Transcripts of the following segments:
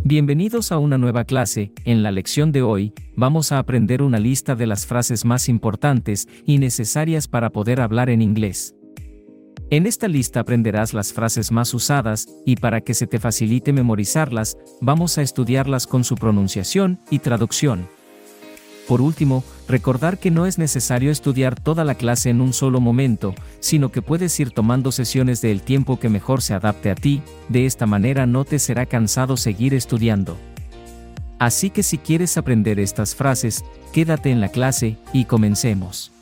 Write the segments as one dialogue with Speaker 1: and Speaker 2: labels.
Speaker 1: Bienvenidos a una nueva clase. En la lección de hoy, vamos a aprender una lista de las frases más importantes y necesarias para poder hablar en inglés. En esta lista aprenderás las frases más usadas, y para que se te facilite memorizarlas, vamos a estudiarlas con su pronunciación y traducción. Por último, recordar que no es necesario estudiar toda la clase en un solo momento, sino que puedes ir tomando sesiones del tiempo que mejor se adapte a ti, de esta manera no te será cansado seguir estudiando. Así que si quieres aprender estas frases, quédate en la clase, y comencemos.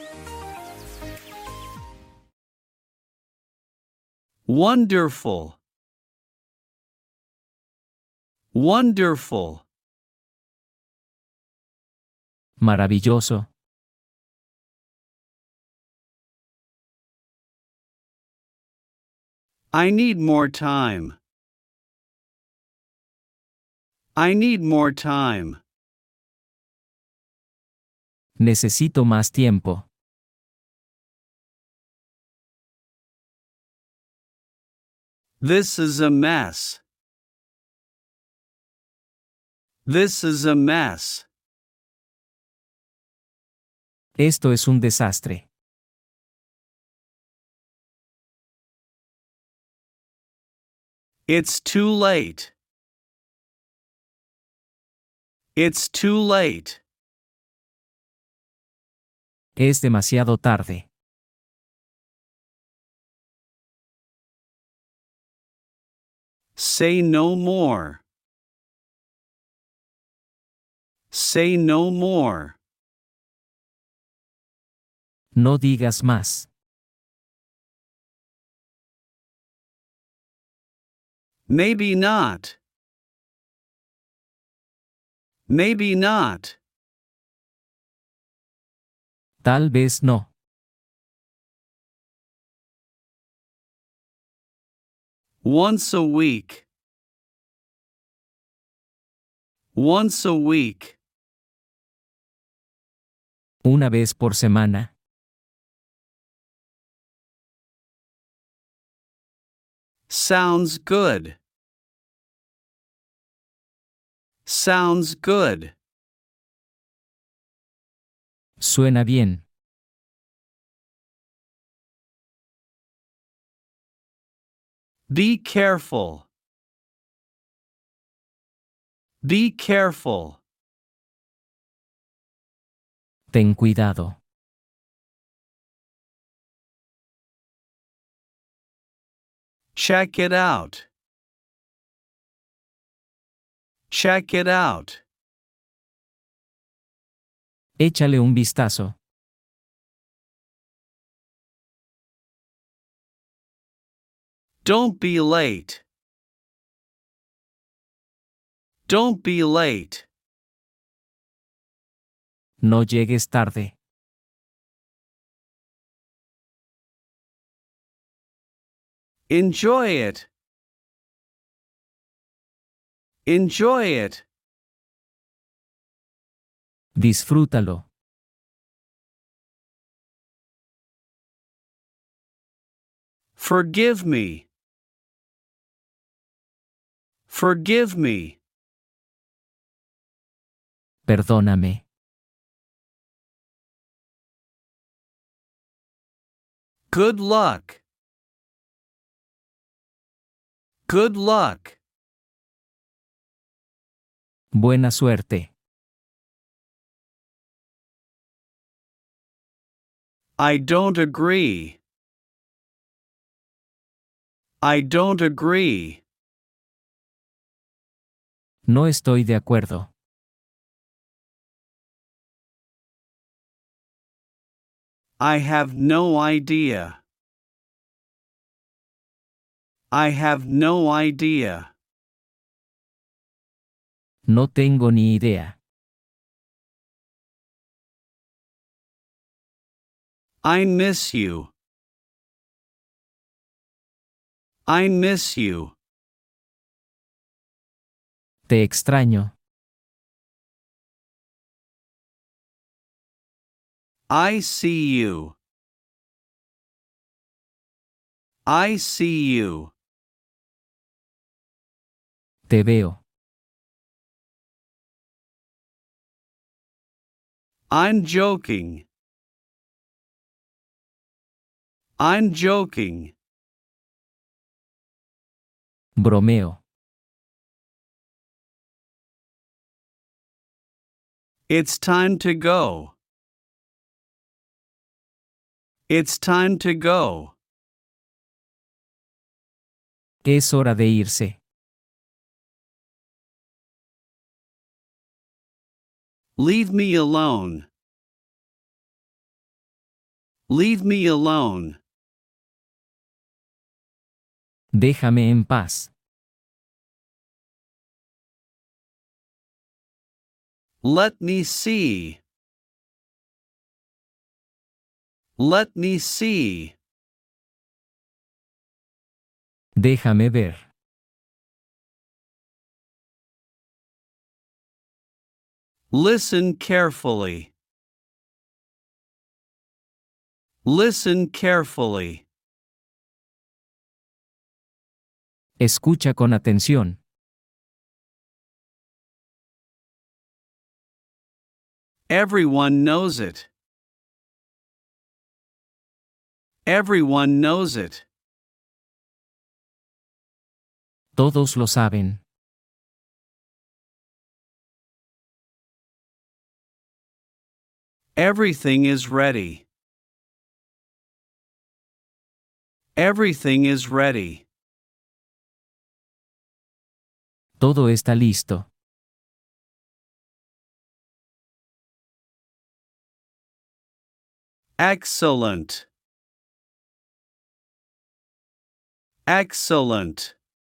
Speaker 2: Wonderful. Wonderful.
Speaker 1: Maravilloso.
Speaker 2: I need more time. I need more time.
Speaker 1: Necesito más tiempo.
Speaker 2: This is a mess. This is a mess.
Speaker 1: Esto es un desastre.
Speaker 2: It's too late. It's too late.
Speaker 1: Es demasiado tarde.
Speaker 2: Say no more. Say no more.
Speaker 1: No digas más.
Speaker 2: Maybe not. Maybe not.
Speaker 1: Tal vez no.
Speaker 2: Once a week. Once a week.
Speaker 1: Una vez por semana.
Speaker 2: Sounds good. Sounds good.
Speaker 1: Suena bien.
Speaker 2: Be careful. Be careful.
Speaker 1: Ten cuidado.
Speaker 2: Check it out. Check it out.
Speaker 1: Échale un vistazo.
Speaker 2: Don't be late. Don't be late.
Speaker 1: No llegues tarde.
Speaker 2: Enjoy it. Enjoy it.
Speaker 1: Disfrútalo.
Speaker 2: Forgive me. Forgive me.
Speaker 1: Perdóname.
Speaker 2: Good luck. Good luck.
Speaker 1: Buena suerte.
Speaker 2: I don't agree. I don't agree.
Speaker 1: No estoy de acuerdo.
Speaker 2: I have no idea. I have no idea.
Speaker 1: No tengo ni idea.
Speaker 2: I miss you. I miss you.
Speaker 1: Te extraño.
Speaker 2: I see you. I see you.
Speaker 1: Te veo.
Speaker 2: I'm joking. I'm joking.
Speaker 1: Bromeo.
Speaker 2: It's time to go. It's time to go.
Speaker 1: Es hora de irse.
Speaker 2: Leave me alone. Leave me alone.
Speaker 1: Déjame en paz.
Speaker 2: Let me see. Let me see.
Speaker 1: Déjame ver.
Speaker 2: Listen carefully. Listen carefully.
Speaker 1: Escucha con atención.
Speaker 2: Everyone knows it. Everyone knows it.
Speaker 1: Todos lo saben.
Speaker 2: Everything is ready. Everything is ready.
Speaker 1: Todo está listo.
Speaker 2: Excellent. Excellent.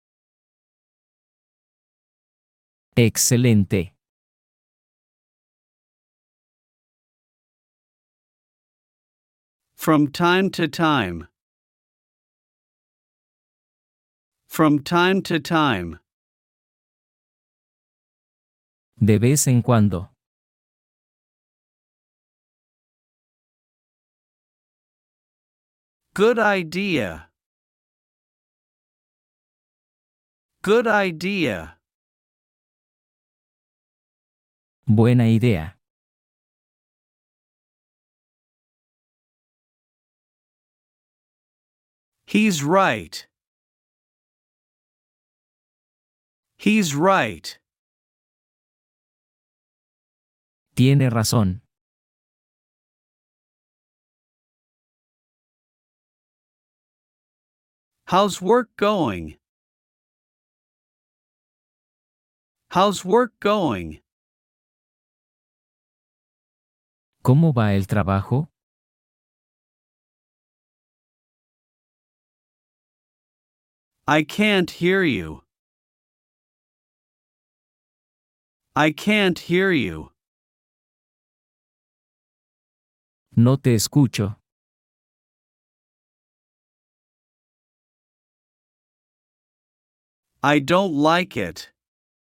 Speaker 1: Excelente.
Speaker 2: From time to time. From time to time.
Speaker 1: De vez en cuando.
Speaker 2: Good idea. Good idea.
Speaker 1: Buena idea.
Speaker 2: He's right. He's right.
Speaker 1: Tiene razón.
Speaker 2: How's work going? How's work going?
Speaker 1: ¿Cómo va el trabajo?
Speaker 2: I can't hear you. I can't hear you.
Speaker 1: No te escucho.
Speaker 2: I don't like it.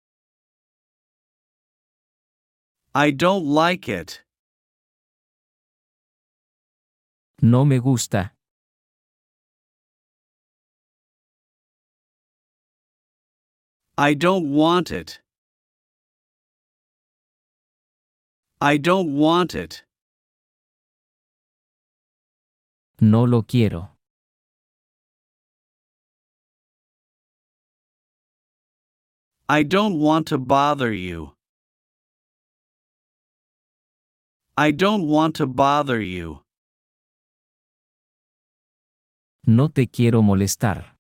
Speaker 2: I don't like it.
Speaker 1: No me gusta.
Speaker 2: I don't want it. I don't want it.
Speaker 1: No lo quiero.
Speaker 2: I don't want to bother you. I don't want to bother you.
Speaker 1: No te quiero molestar.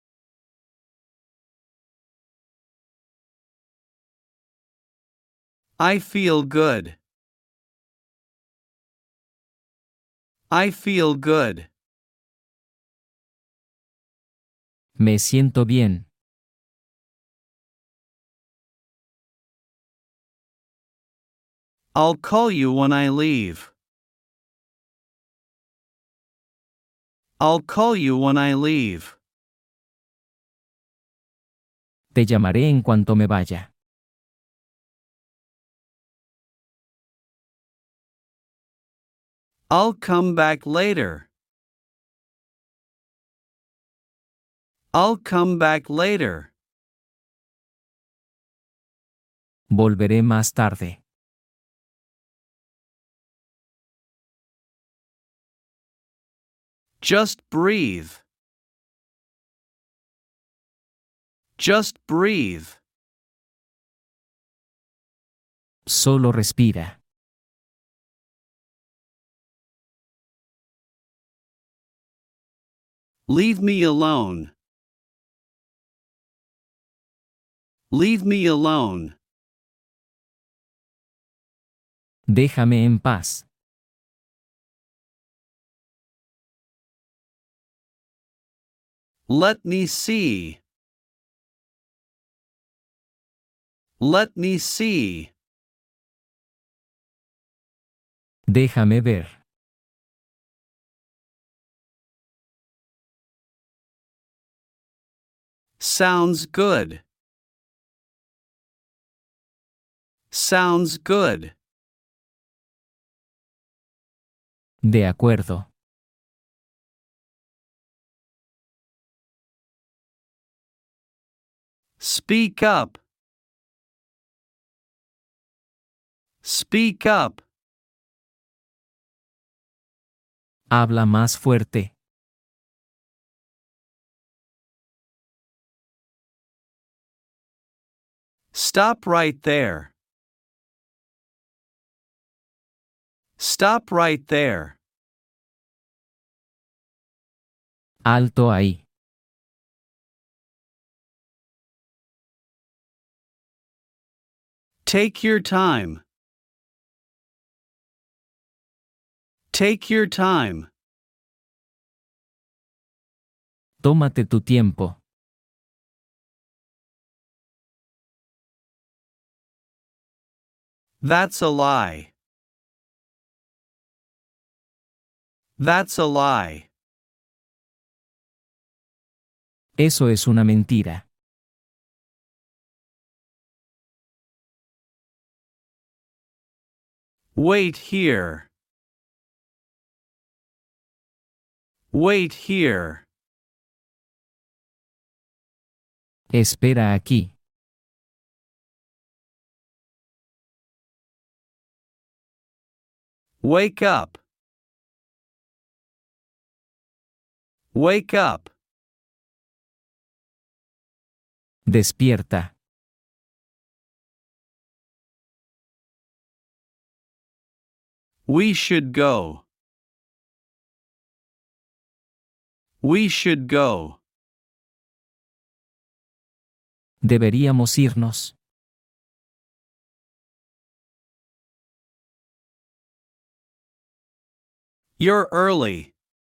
Speaker 2: I feel good. I feel good.
Speaker 1: Me siento bien.
Speaker 2: I'll call you when I leave. I'll call you when I leave.
Speaker 1: Te llamaré en cuanto me vaya.
Speaker 2: I'll come back later. I'll come back later.
Speaker 1: Volveré más tarde.
Speaker 2: Just breathe. Just breathe.
Speaker 1: Solo respira.
Speaker 2: Leave me alone. Leave me alone.
Speaker 1: Déjame en paz.
Speaker 2: Let me see. Let me see.
Speaker 1: Déjame ver.
Speaker 2: Sounds good. Sounds good.
Speaker 1: De acuerdo.
Speaker 2: Speak up. Speak up.
Speaker 1: Habla más fuerte.
Speaker 2: Stop right there. Stop right there.
Speaker 1: Alto ahí.
Speaker 2: Take your time. Take your time.
Speaker 1: Tómate tu tiempo.
Speaker 2: That's a lie. That's a lie.
Speaker 1: Eso es una mentira.
Speaker 2: Wait here. Wait here.
Speaker 1: Espera aquí.
Speaker 2: Wake up. Wake up.
Speaker 1: Despierta.
Speaker 2: We should go. We should go.
Speaker 1: Deberíamos irnos.
Speaker 2: You're early.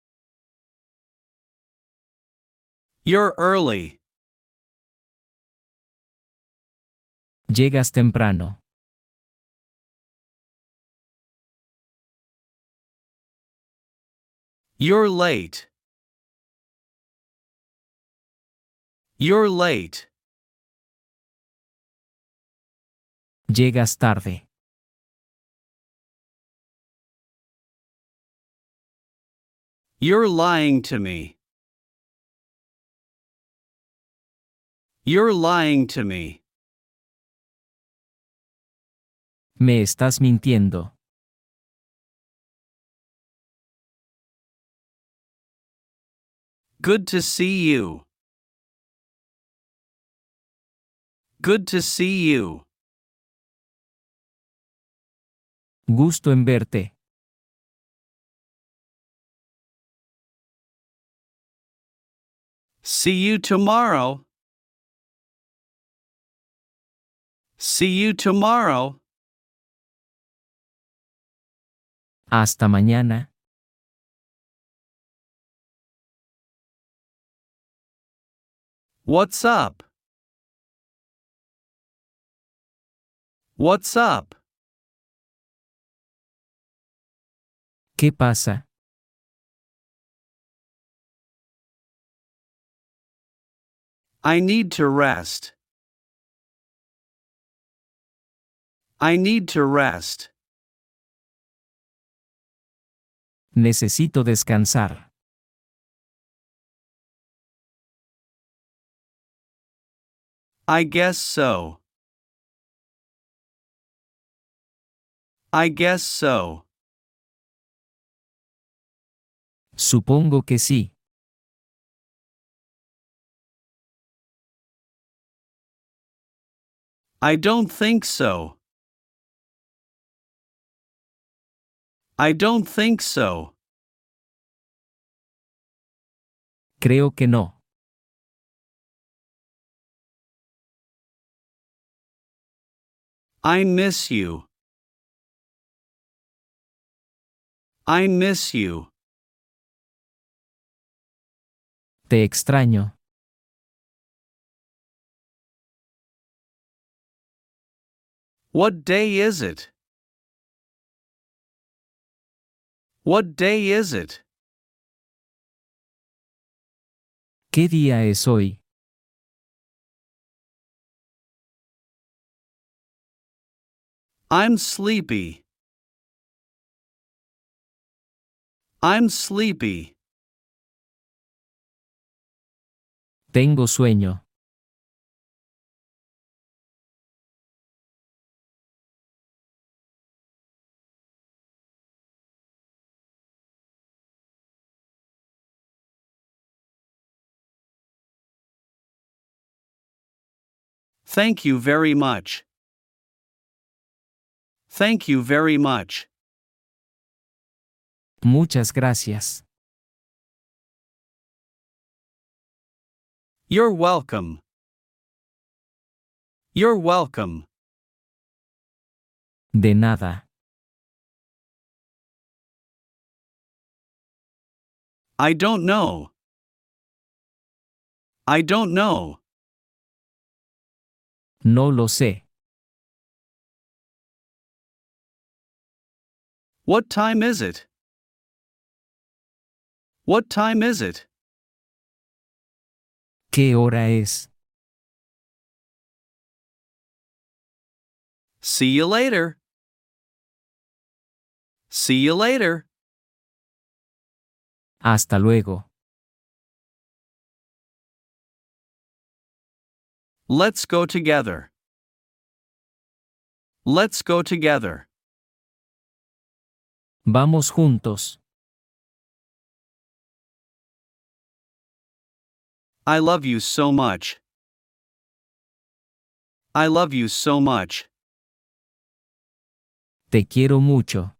Speaker 2: You're early.
Speaker 1: Llegas temprano.
Speaker 2: You're late. You're late.
Speaker 1: Llegas tarde.
Speaker 2: You're lying to me. You're lying to me.
Speaker 1: Me estás mintiendo.
Speaker 2: Good to see you. Good to see you.
Speaker 1: Gusto en verte.
Speaker 2: See you tomorrow. See you tomorrow.
Speaker 1: Hasta mañana.
Speaker 2: What's up? What's up?
Speaker 1: ¿Qué pasa?
Speaker 2: I need to rest. I need to rest.
Speaker 1: Necesito descansar.
Speaker 2: I guess so. I guess so.
Speaker 1: Supongo que sí.
Speaker 2: I don't think so. I don't think so.
Speaker 1: Creo que no.
Speaker 2: I miss you. I miss you.
Speaker 1: Te extraño.
Speaker 2: What day is it? What day is it?
Speaker 1: ¿Qué día es hoy?
Speaker 2: I'm sleepy. I'm sleepy.
Speaker 1: Tengo sueño.
Speaker 2: Thank you very much. Thank you very much.
Speaker 1: Muchas gracias.
Speaker 2: You're welcome. You're welcome.
Speaker 1: De nada.
Speaker 2: I don't know. I don't know.
Speaker 1: No lo sé.
Speaker 2: What time is it? What time is it?
Speaker 1: ¿Qué hora es?
Speaker 2: See you later. See you later.
Speaker 1: Hasta luego.
Speaker 2: Let's go together. Let's go together.
Speaker 1: Vamos juntos.
Speaker 2: I love you so much. I love you so much.
Speaker 1: Te quiero mucho.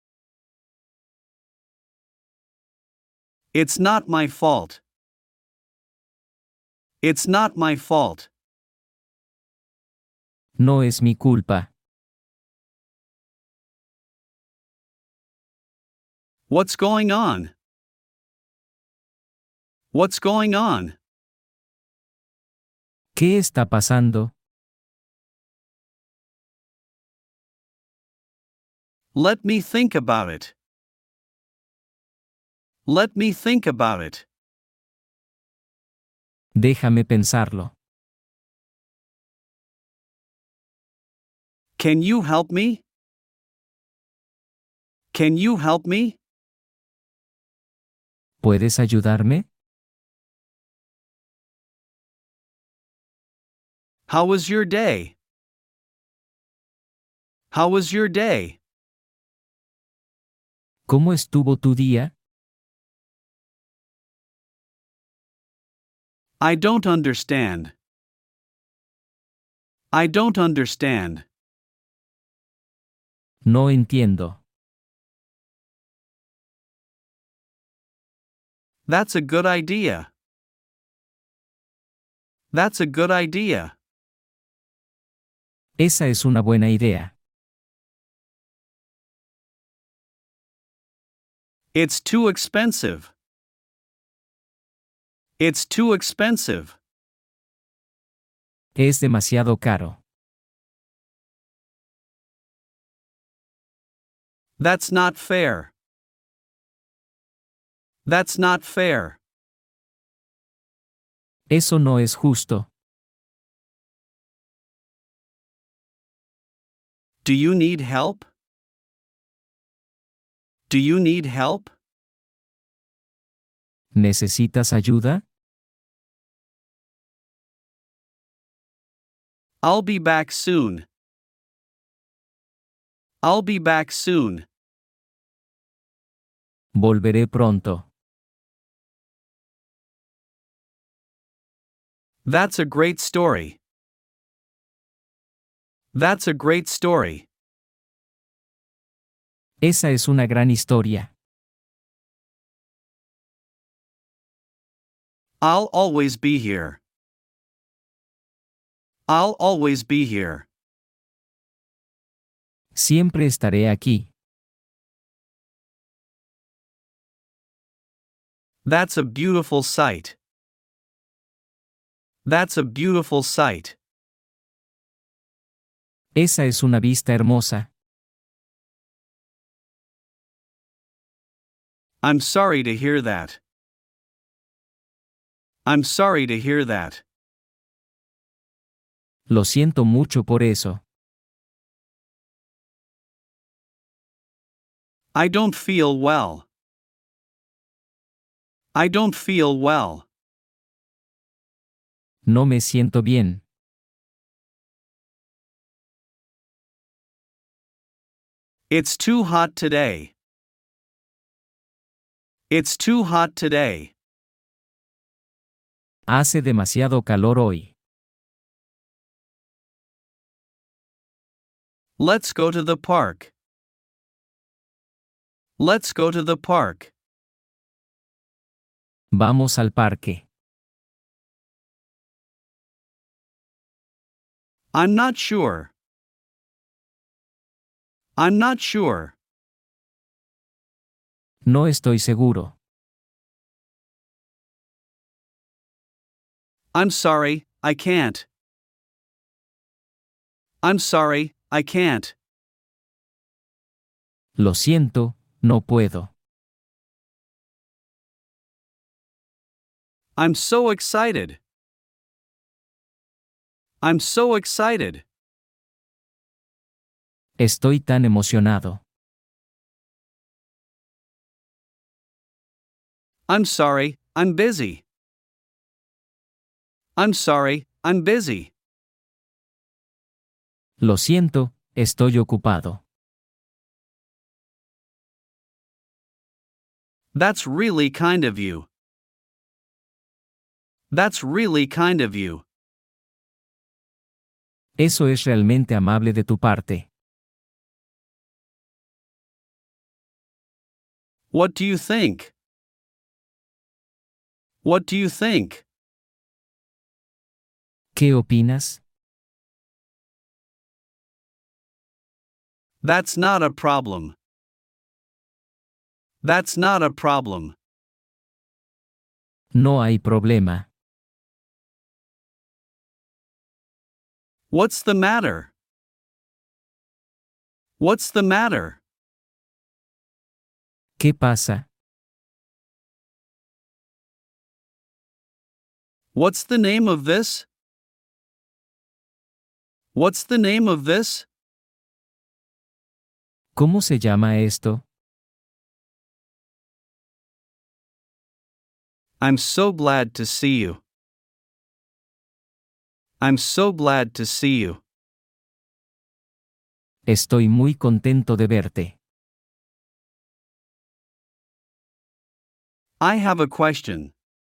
Speaker 2: It's not my fault. It's not my fault.
Speaker 1: No es mi culpa.
Speaker 2: What's going on? What's going on?
Speaker 1: ¿Qué está pasando?
Speaker 2: Let me think about it. Let me think about it.
Speaker 1: Déjame pensarlo.
Speaker 2: Can you help me? Can you help me?
Speaker 1: ¿Puedes ayudarme?
Speaker 2: How was your day? How was your day?
Speaker 1: ¿Cómo estuvo tu día?
Speaker 2: I don't understand. I don't understand.
Speaker 1: No entiendo.
Speaker 2: That's a good idea. That's a good idea.
Speaker 1: Esa es una buena idea.
Speaker 2: It's too expensive. It's too expensive.
Speaker 1: Es demasiado caro.
Speaker 2: That's not fair. That's not fair.
Speaker 1: Eso no es justo.
Speaker 2: Do you need help? Do you need help?
Speaker 1: ¿Necesitas ayuda?
Speaker 2: I'll be back soon. I'll be back soon.
Speaker 1: Volveré pronto.
Speaker 2: That's a great story. That's a great story.
Speaker 1: Esa es una gran historia.
Speaker 2: I'll always be here. I'll always be here.
Speaker 1: Siempre estaré aquí.
Speaker 2: That's a beautiful sight. That's a beautiful sight.
Speaker 1: Esa es una vista hermosa.
Speaker 2: I'm sorry to hear that. I'm sorry to hear that.
Speaker 1: Lo siento mucho por eso.
Speaker 2: I don't feel well. I don't feel well.
Speaker 1: No me siento bien.
Speaker 2: It's too hot today. It's too hot today.
Speaker 1: Hace demasiado calor hoy.
Speaker 2: Let's go to the park. Let's go to the park.
Speaker 1: Vamos al parque.
Speaker 2: I'm not sure. I'm not sure.
Speaker 1: No estoy seguro.
Speaker 2: I'm sorry, I can't. I'm sorry, I can't.
Speaker 1: Lo siento, no puedo.
Speaker 2: I'm so excited. I'm so excited.
Speaker 1: Estoy tan emocionado.
Speaker 2: I'm sorry, I'm busy. I'm sorry, I'm busy.
Speaker 1: Lo siento, estoy ocupado.
Speaker 2: That's really kind of you. That's really kind of you.
Speaker 1: Eso es realmente amable de tu parte.
Speaker 2: What do you think? What do you think?
Speaker 1: ¿Qué opinas?
Speaker 2: That's not a problem. That's not a problem.
Speaker 1: No hay problema.
Speaker 2: What's the matter? What's the matter?
Speaker 1: ¿Qué pasa?
Speaker 2: What's the name of this? What's the name of this?
Speaker 1: ¿Cómo se llama esto?
Speaker 2: I'm so glad to see you. I'm so glad to see you.
Speaker 1: Estoy muy contento de verte.
Speaker 2: I have a question.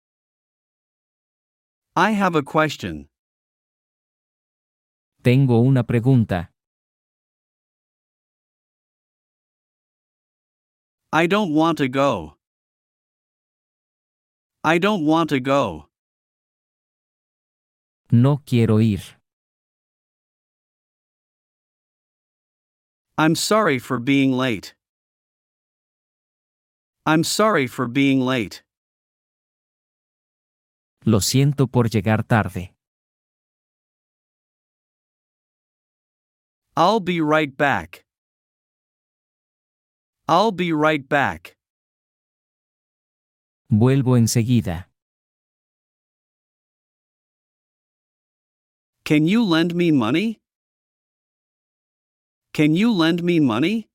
Speaker 2: I have a question.
Speaker 1: Tengo una pregunta.
Speaker 2: I don't want to go. I don't want to go.
Speaker 1: No quiero ir.
Speaker 2: I'm sorry for being late. I'm sorry for being late.
Speaker 1: Lo siento por llegar tarde.
Speaker 2: I'll be right back. I'll be right back.
Speaker 1: Vuelvo enseguida.
Speaker 2: Can you lend me money? Can you lend me money?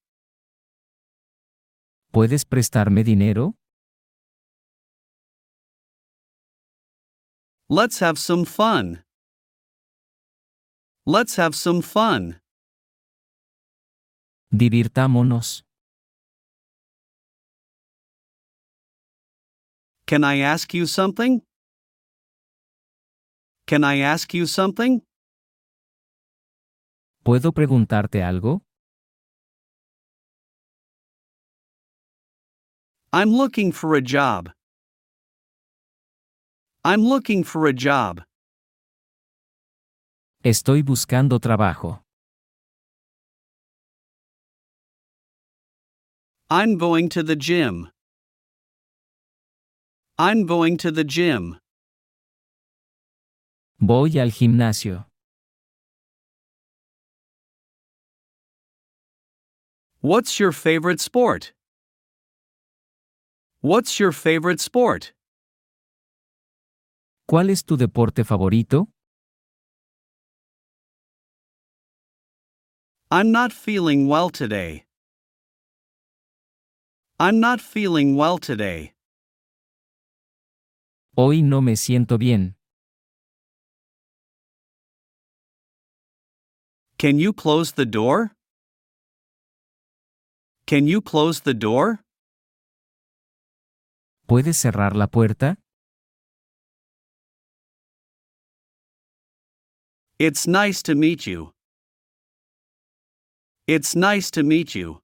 Speaker 1: ¿Puedes prestarme dinero?
Speaker 2: Let's have some fun. Let's have some fun.
Speaker 1: Divirtámonos.
Speaker 2: Can I ask you something? Can I ask you something?
Speaker 1: ¿Puedo preguntarte algo?
Speaker 2: I'm looking for a job. I'm looking for a job.
Speaker 1: Estoy buscando trabajo.
Speaker 2: I'm going to the gym. I'm going to the gym.
Speaker 1: Voy al gimnasio.
Speaker 2: What's your favorite sport? What's your favorite sport?
Speaker 1: ¿Cuál es tu deporte favorito?
Speaker 2: I'm not feeling well today. I'm not feeling well today.
Speaker 1: Hoy no me siento bien.
Speaker 2: Can you close the door? Can you close the door?
Speaker 1: ¿Puedes cerrar la puerta?
Speaker 2: It's nice to meet you. It's nice to meet you.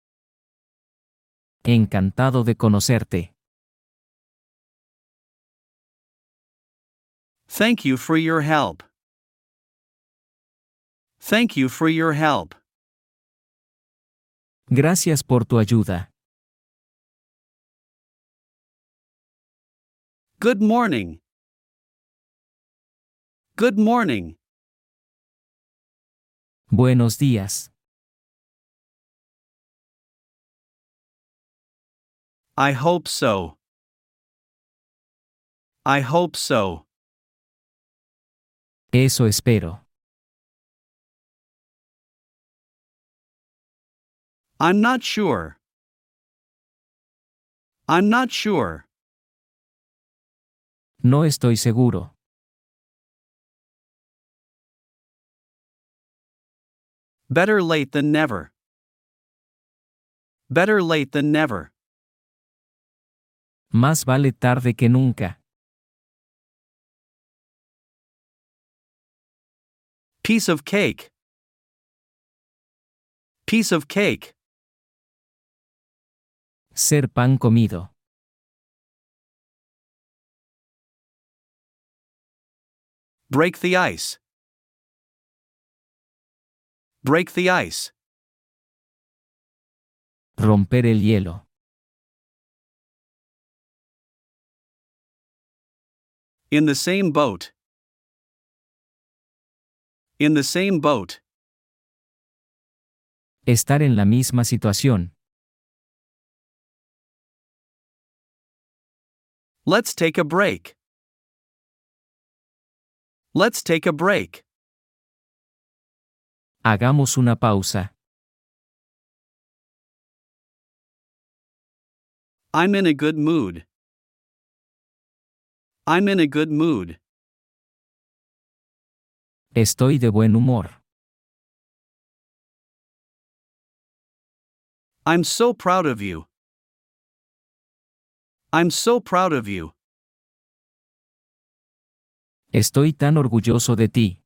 Speaker 1: Encantado de conocerte.
Speaker 2: Thank you for your help. Thank you for your help.
Speaker 1: Gracias por tu ayuda.
Speaker 2: Good morning. Good morning.
Speaker 1: Buenos días.
Speaker 2: I hope so. I hope so.
Speaker 1: Eso espero.
Speaker 2: I'm not sure. I'm not sure.
Speaker 1: No estoy seguro.
Speaker 2: Better late than never. Better late than never.
Speaker 1: Más vale tarde que nunca.
Speaker 2: Piece of cake. Piece of cake.
Speaker 1: Ser pan comido.
Speaker 2: Break the ice. Break the ice.
Speaker 1: Romper el hielo.
Speaker 2: In the same boat. In the same boat.
Speaker 1: Estar en la misma situación.
Speaker 2: Let's take a break. Let's take a break.
Speaker 1: Hagamos una pausa.
Speaker 2: I'm in a good mood. I'm in a good mood.
Speaker 1: Estoy de buen humor.
Speaker 2: I'm so proud of you. I'm so proud of you.
Speaker 1: Estoy tan orgulloso de ti.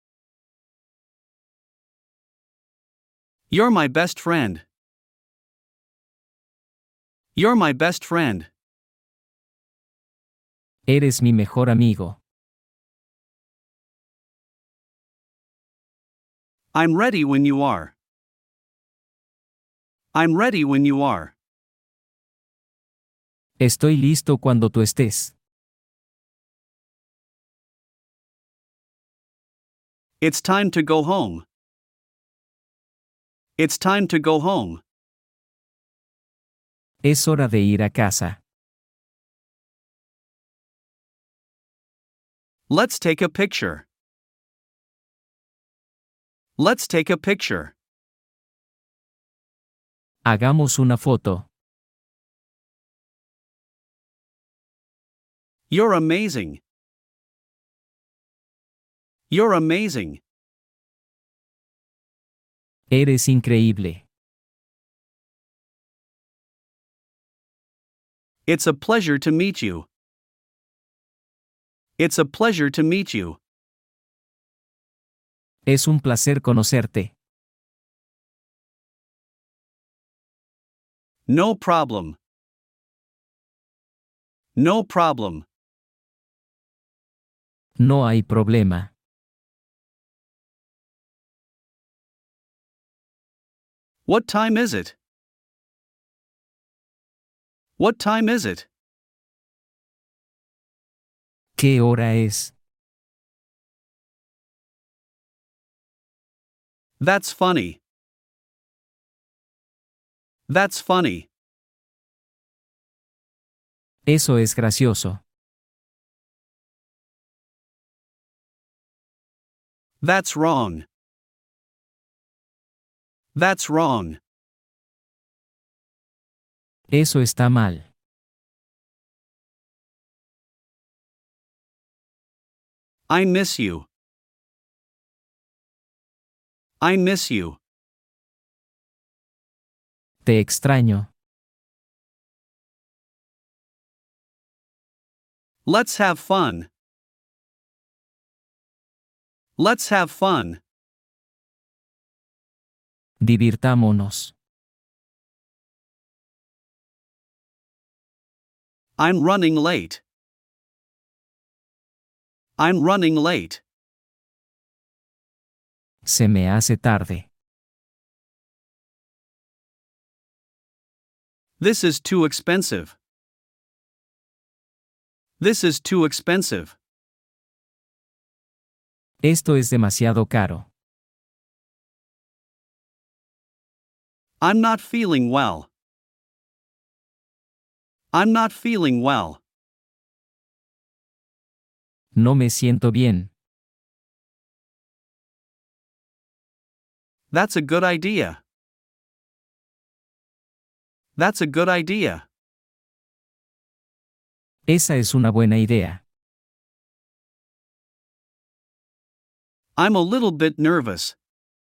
Speaker 2: You're my best friend. You're my best friend.
Speaker 1: Eres mi mejor amigo.
Speaker 2: I'm ready when you are. I'm ready when you are.
Speaker 1: Estoy listo cuando tú estés.
Speaker 2: It's time to go home. It's time to go home.
Speaker 1: Es hora de ir a casa.
Speaker 2: Let's take a picture. Let's take a picture.
Speaker 1: Hagamos una foto.
Speaker 2: You're amazing. You're amazing.
Speaker 1: Eres increíble.
Speaker 2: It's a pleasure to meet you. It's a pleasure to meet you.
Speaker 1: Es un placer conocerte.
Speaker 2: No problem. No problem.
Speaker 1: No hay problema.
Speaker 2: What time is it? What time is it?
Speaker 1: ¿Qué hora es?
Speaker 2: That's funny. That's funny.
Speaker 1: Eso es gracioso.
Speaker 2: That's wrong. That's wrong.
Speaker 1: Eso está mal.
Speaker 2: I miss you. I miss you.
Speaker 1: Te extraño.
Speaker 2: Let's have fun. Let's have fun.
Speaker 1: Divirtámonos.
Speaker 2: I'm running late. I'm running late.
Speaker 1: Se me hace tarde.
Speaker 2: This is too expensive. This is too expensive.
Speaker 1: Esto es demasiado caro.
Speaker 2: I'm not feeling well. I'm not feeling well.
Speaker 1: No me siento bien.
Speaker 2: That's a good idea. That's a good idea.
Speaker 1: Esa es una buena idea.
Speaker 2: I'm a little bit nervous.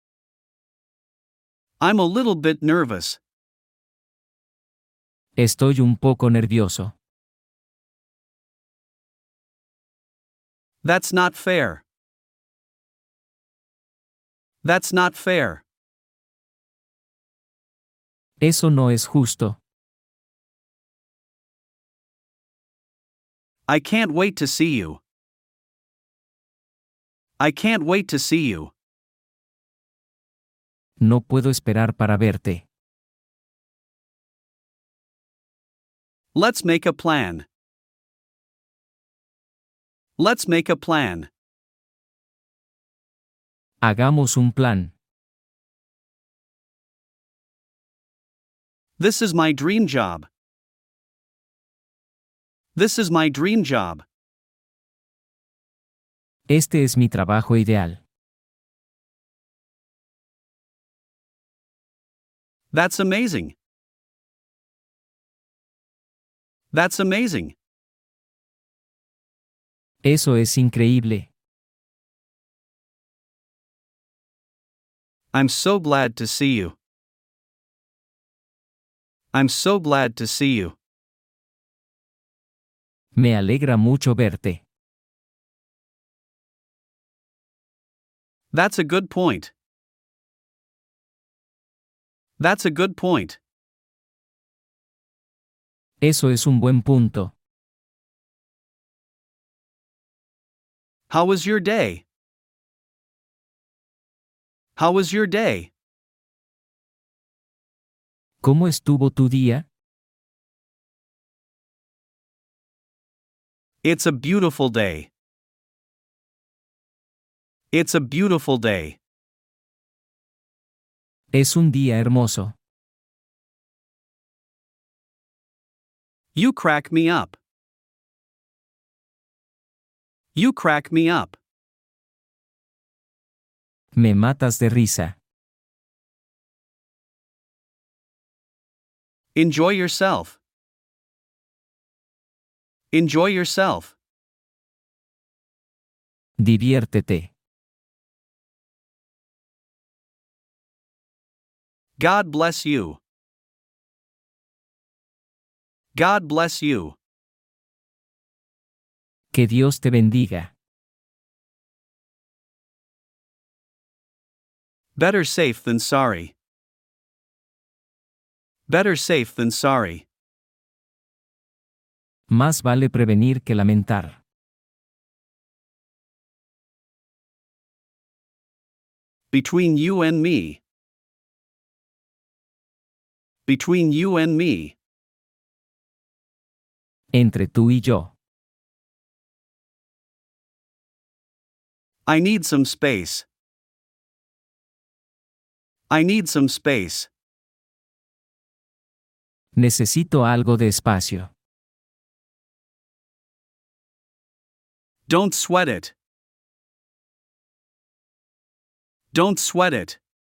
Speaker 2: I'm a little bit nervous.
Speaker 1: Estoy un poco nervioso.
Speaker 2: That's not fair. That's not fair.
Speaker 1: Eso no es justo.
Speaker 2: I can't wait to see you. I can't wait to see you.
Speaker 1: No puedo esperar para verte.
Speaker 2: Let's make a plan. Let's make a plan.
Speaker 1: Hagamos un plan.
Speaker 2: This is my dream job. This is my dream job.
Speaker 1: Este es mi trabajo ideal.
Speaker 2: That's amazing. That's amazing.
Speaker 1: Eso es increíble.
Speaker 2: I'm so glad to see you. I'm so glad to see you.
Speaker 1: Me alegra mucho verte.
Speaker 2: That's a good point. That's a good point.
Speaker 1: Eso es un buen punto.
Speaker 2: How was your day? How was your day?
Speaker 1: ¿Cómo estuvo tu día?
Speaker 2: It's a beautiful day. It's a beautiful day.
Speaker 1: Es un día hermoso.
Speaker 2: You crack me up. You crack me up.
Speaker 1: Me matas de risa.
Speaker 2: Enjoy yourself. Enjoy yourself.
Speaker 1: Diviértete.
Speaker 2: God bless you. God bless you.
Speaker 1: Que Dios te bendiga.
Speaker 2: Better safe than sorry. Better safe than sorry.
Speaker 1: Más vale prevenir que lamentar.
Speaker 2: Between you and me. Between you and me.
Speaker 1: Entre tú y yo.
Speaker 2: I need some space. I need some space.
Speaker 1: Necesito algo de espacio.
Speaker 2: Don't sweat it. Don't sweat it.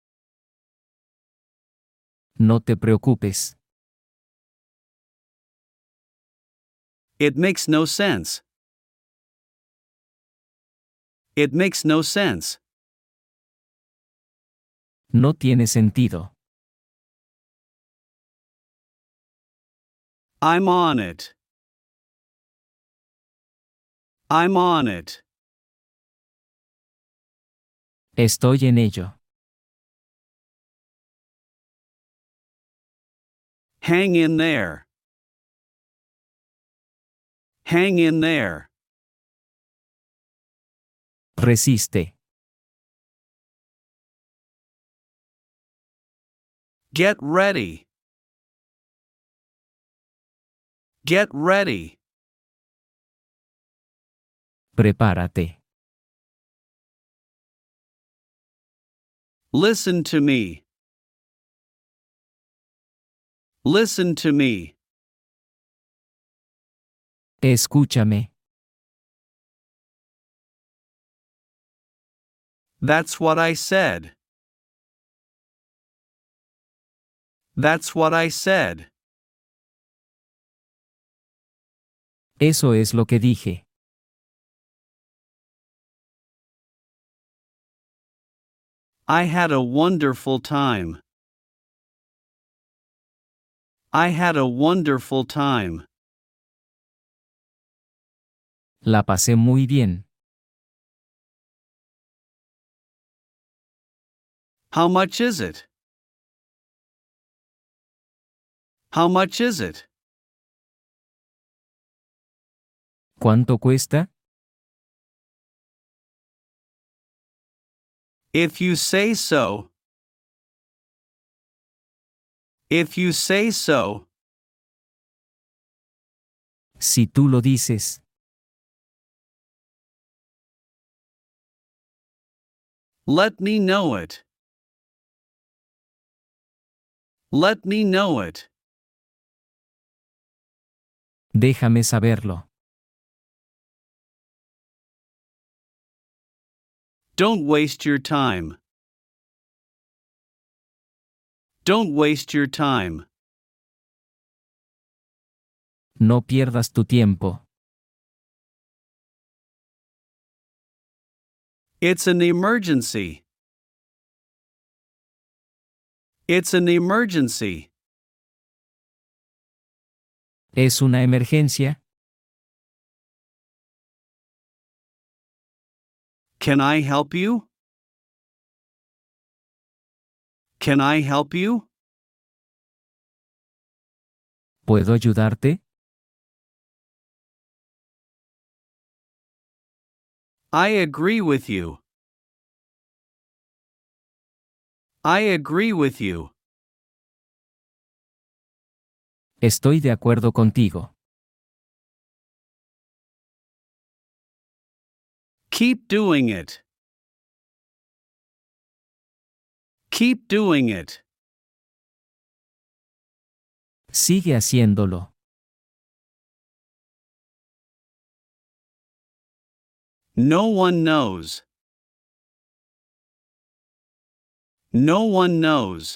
Speaker 1: No te preocupes.
Speaker 2: It makes no sense. It makes no sense.
Speaker 1: No tiene sentido.
Speaker 2: I'm on it. I'm on it.
Speaker 1: Estoy en ello.
Speaker 2: Hang in there. Hang in there.
Speaker 1: Resiste.
Speaker 2: Get ready. Get ready.
Speaker 1: Prepárate.
Speaker 2: Listen to me. Listen to me.
Speaker 1: Escúchame.
Speaker 2: That's what I said. That's what I said.
Speaker 1: Eso es lo que dije.
Speaker 2: I had a wonderful time. I had a wonderful time.
Speaker 1: La pasé muy bien.
Speaker 2: How much is it? How much is it?
Speaker 1: ¿Cuánto cuesta?
Speaker 2: If you say so. If you say so.
Speaker 1: Si tú lo dices.
Speaker 2: Let me know it. Let me know it.
Speaker 1: Déjame saberlo.
Speaker 2: Don't waste your time. Don't waste your time.
Speaker 1: No pierdas tu tiempo.
Speaker 2: It's an emergency. It's an emergency.
Speaker 1: ¿Es una emergencia?
Speaker 2: Can I help you? Can I help you?
Speaker 1: ¿Puedo ayudarte?
Speaker 2: I agree with you. I agree with you.
Speaker 1: Estoy de acuerdo contigo.
Speaker 2: Keep doing it. Keep doing it.
Speaker 1: Sigue haciéndolo.
Speaker 2: No one knows. No one knows.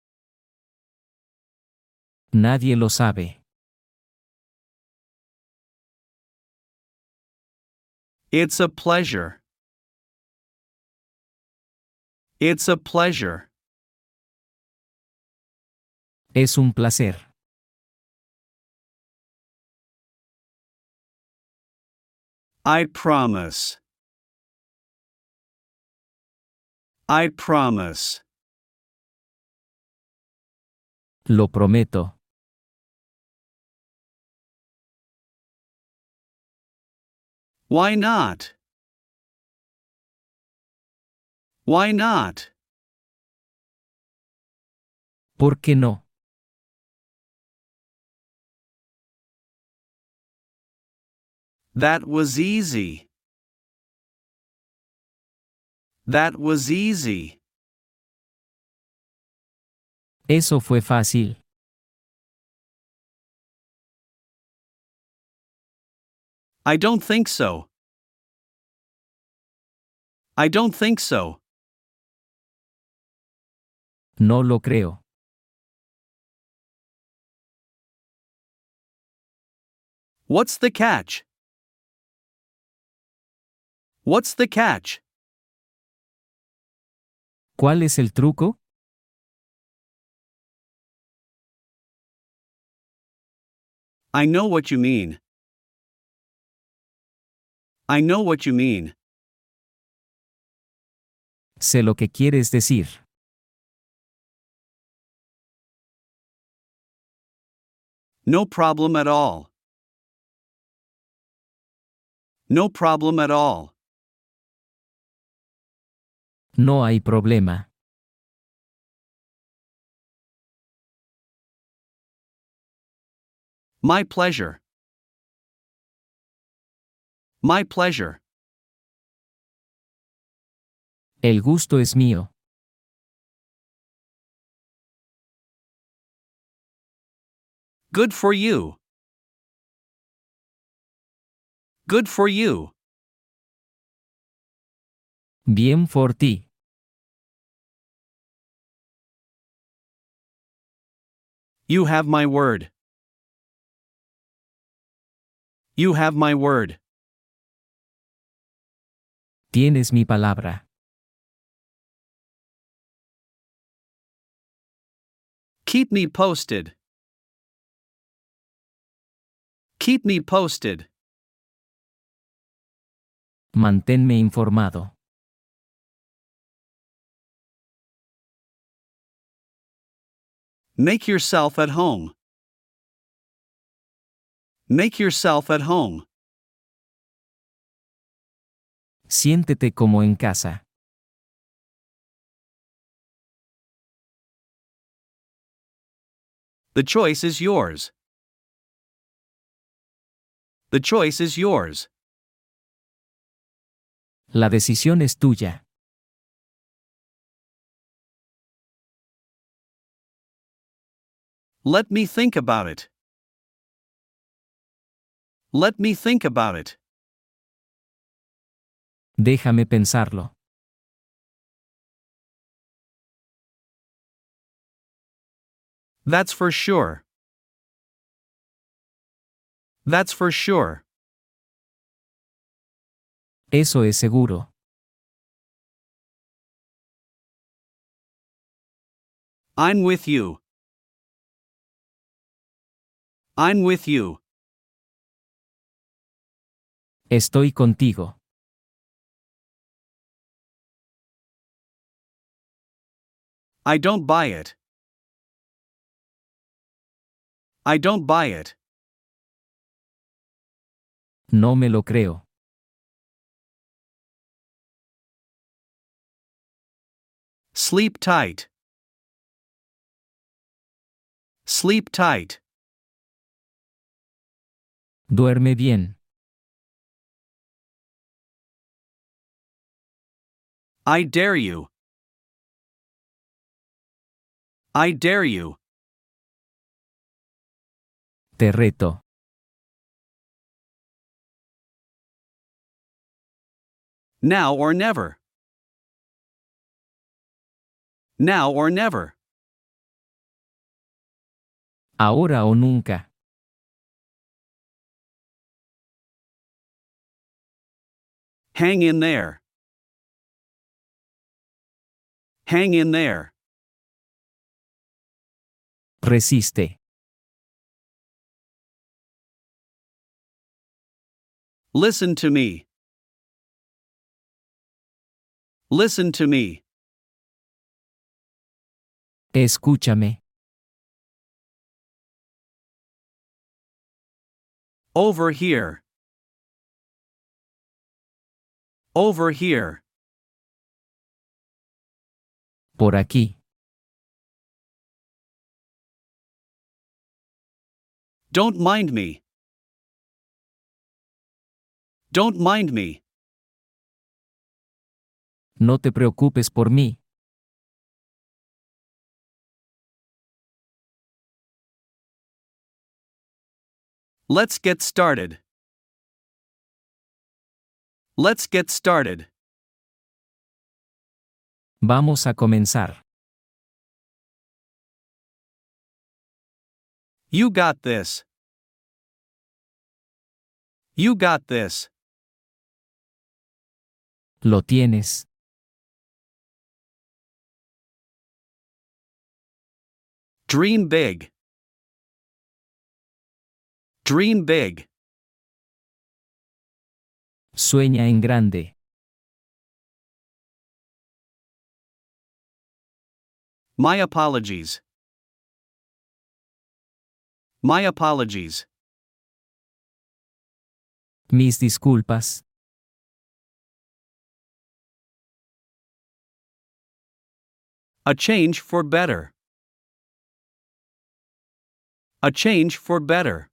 Speaker 1: Nadie lo sabe.
Speaker 2: It's a pleasure. It's a pleasure.
Speaker 1: Es un placer.
Speaker 2: I promise. I promise.
Speaker 1: Lo prometo.
Speaker 2: Why not? Why not?
Speaker 1: ¿Por qué no?
Speaker 2: That was easy. That was easy.
Speaker 1: Eso fue fácil.
Speaker 2: I don't think so. I don't think so.
Speaker 1: No lo creo.
Speaker 2: What's the catch? What's the catch?
Speaker 1: ¿Cuál es el truco?
Speaker 2: I know what you mean. I know what you mean.
Speaker 1: Sé lo que quieres decir.
Speaker 2: No problem at all. No problem at all.
Speaker 1: No hay problema.
Speaker 2: My pleasure. My pleasure.
Speaker 1: El gusto es mío.
Speaker 2: Good for you. Good for you.
Speaker 1: Bien por ti.
Speaker 2: You have my word. You have my word.
Speaker 1: Tienes mi palabra.
Speaker 2: Keep me posted. Keep me posted.
Speaker 1: Manténme informado.
Speaker 2: Make yourself at home. Make yourself at home.
Speaker 1: Siéntete como en casa.
Speaker 2: The choice is yours. The choice is yours.
Speaker 1: La decisión es tuya.
Speaker 2: Let me think about it. Let me think about it.
Speaker 1: Déjame pensarlo.
Speaker 2: That's for sure. That's for sure.
Speaker 1: Eso es seguro.
Speaker 2: I'm with you. I'm with you.
Speaker 1: Estoy contigo.
Speaker 2: I don't buy it. I don't buy it.
Speaker 1: No me lo creo.
Speaker 2: Sleep tight. Sleep tight.
Speaker 1: Duerme bien.
Speaker 2: I dare you. I dare you.
Speaker 1: Te reto.
Speaker 2: Now or never. Now or never.
Speaker 1: Ahora o nunca.
Speaker 2: Hang in there. Hang in there.
Speaker 1: Resiste.
Speaker 2: Listen to me. Listen to me.
Speaker 1: Escúchame.
Speaker 2: Over here. Over here.
Speaker 1: Por aquí.
Speaker 2: Don't mind me. Don't mind me.
Speaker 1: No te preocupes por mí.
Speaker 2: Let's get started. Let's get started.
Speaker 1: Vamos a comenzar.
Speaker 2: You got this. You got this.
Speaker 1: Lo tienes.
Speaker 2: Dream big. Dream big.
Speaker 1: Sueña en grande.
Speaker 2: My apologies. My apologies.
Speaker 1: Mis disculpas.
Speaker 2: A change for better. A change for better.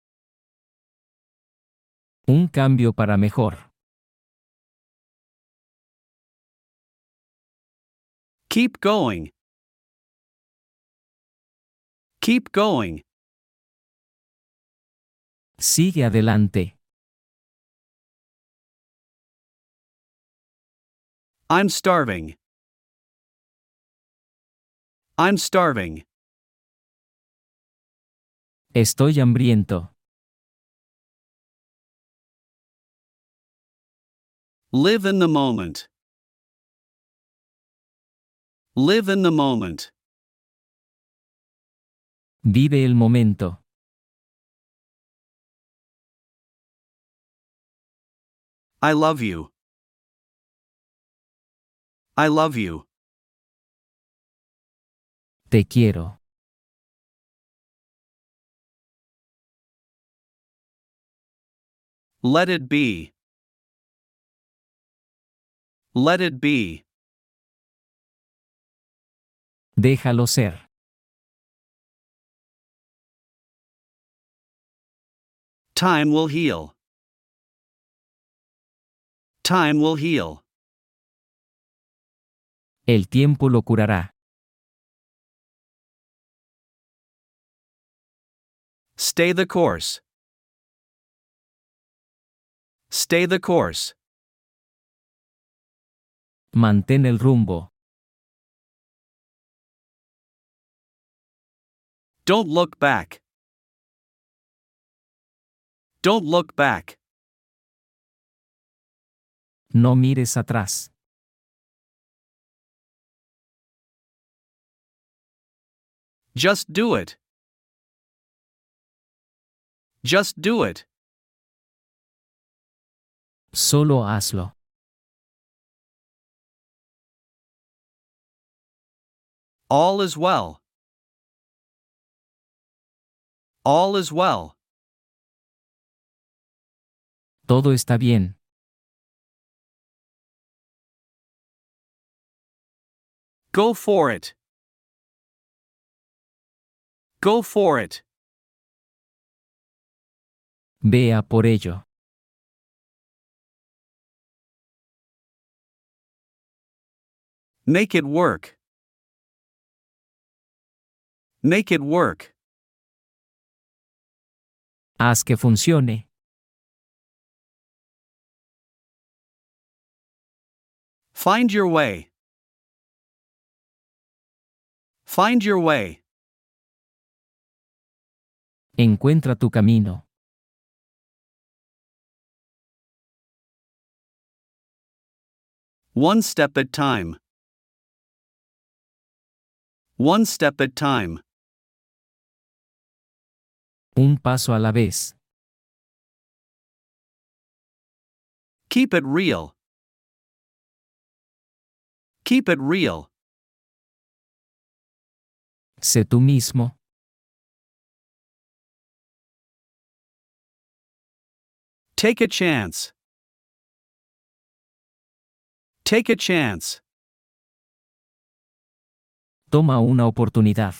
Speaker 1: Un cambio para mejor.
Speaker 2: Keep going. Keep going.
Speaker 1: Sigue adelante.
Speaker 2: I'm starving. I'm starving.
Speaker 1: Estoy hambriento.
Speaker 2: Live in the moment. Live in the moment.
Speaker 1: Vive el momento.
Speaker 2: I love you. I love you.
Speaker 1: Te quiero.
Speaker 2: Let it be. Let it be.
Speaker 1: Déjalo ser.
Speaker 2: Time will heal. Time will heal.
Speaker 1: El tiempo lo curará.
Speaker 2: Stay the course. Stay the course.
Speaker 1: Mantén el rumbo.
Speaker 2: Don't look back. Don't look back.
Speaker 1: No mires atrás.
Speaker 2: Just do it. Just do it.
Speaker 1: Solo hazlo.
Speaker 2: All is well. All is well.
Speaker 1: Todo está bien.
Speaker 2: Go for it. Go for it.
Speaker 1: Vea por ello.
Speaker 2: Make it work. Make it work.
Speaker 1: Haz que funcione.
Speaker 2: Find your way. Find your way.
Speaker 1: Encuentra tu camino.
Speaker 2: One step at time. One step at time.
Speaker 1: Un paso a la vez.
Speaker 2: Keep it real. Keep it real.
Speaker 1: Sé tú mismo.
Speaker 2: Take a chance. Take a chance.
Speaker 1: Toma una oportunidad.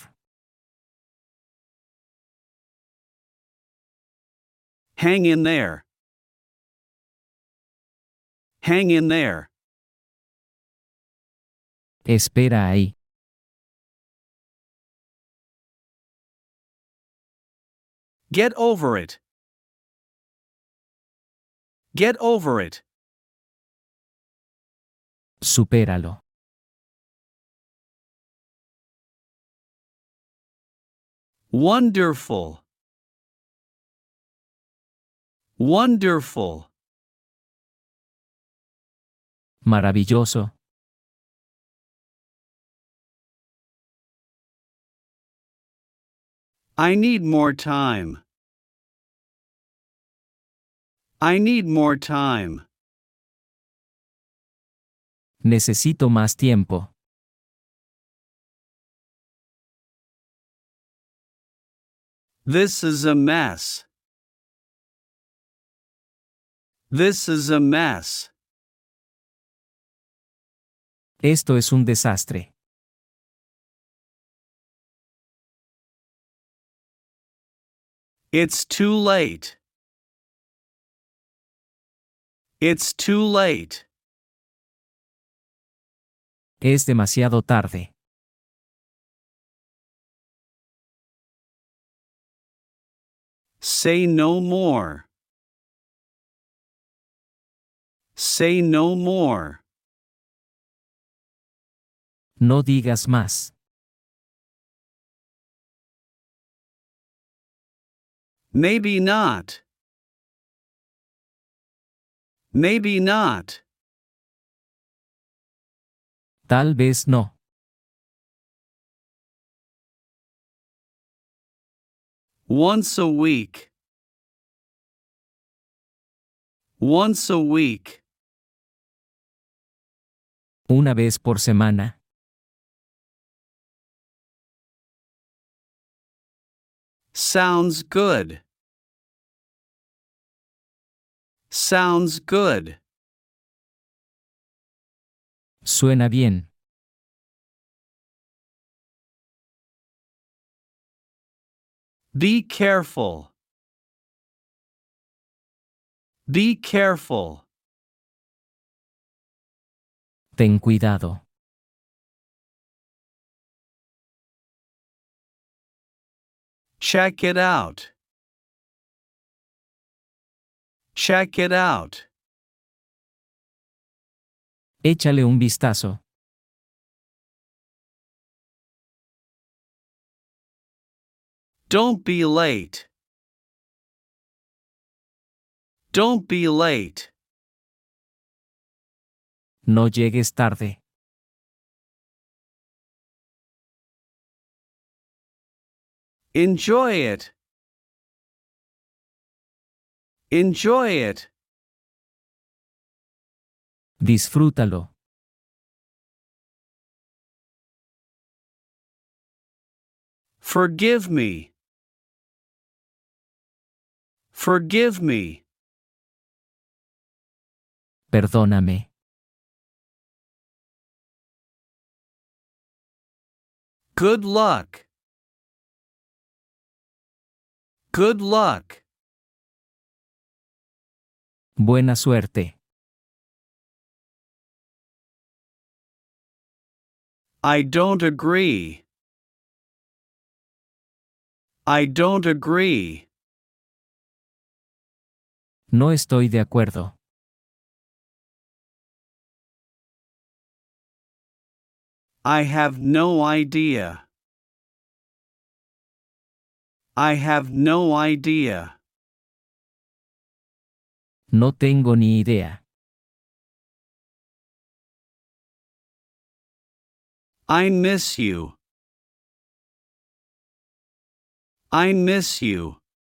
Speaker 2: Hang in there. Hang in there.
Speaker 1: Espera ahí.
Speaker 2: Get over it. Get over it.
Speaker 1: Supéralo.
Speaker 2: Wonderful. Wonderful.
Speaker 1: Maravilloso.
Speaker 2: I need more time. I need more time.
Speaker 1: Necesito más tiempo.
Speaker 2: This is a mess. This is a mess.
Speaker 1: Esto es un desastre.
Speaker 2: It's too late. It's too late.
Speaker 1: Es demasiado tarde.
Speaker 2: Say no more. Say no more.
Speaker 1: No digas más.
Speaker 2: Maybe not. Maybe not.
Speaker 1: Tal vez no.
Speaker 2: Once a week. Once a week.
Speaker 1: Una vez por semana.
Speaker 2: Sounds good. Sounds good.
Speaker 1: Suena bien.
Speaker 2: Be careful. Be careful.
Speaker 1: Ten cuidado.
Speaker 2: Check it out. Check it out.
Speaker 1: Échale un vistazo.
Speaker 2: Don't be late. Don't be late.
Speaker 1: No llegues tarde.
Speaker 2: Enjoy it. Enjoy it.
Speaker 1: Disfrútalo.
Speaker 2: Forgive me. Forgive me.
Speaker 1: Perdóname.
Speaker 2: Good luck. Good luck.
Speaker 1: Buena suerte.
Speaker 2: I don't agree. I don't agree.
Speaker 1: No estoy de acuerdo.
Speaker 2: I have no idea. I have no idea.
Speaker 1: No tengo ni idea.
Speaker 2: I miss you. I miss you.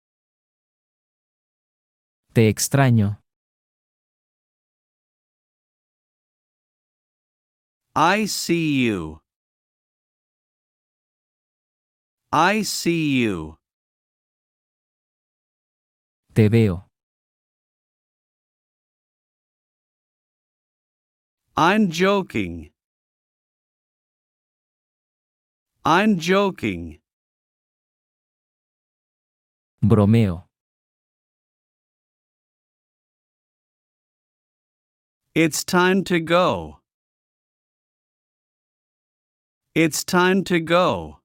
Speaker 1: Te extraño.
Speaker 2: I see you. I see you.
Speaker 1: Te veo.
Speaker 2: I'm joking. I'm joking.
Speaker 1: Bromeo.
Speaker 2: It's time to go. It's time to go.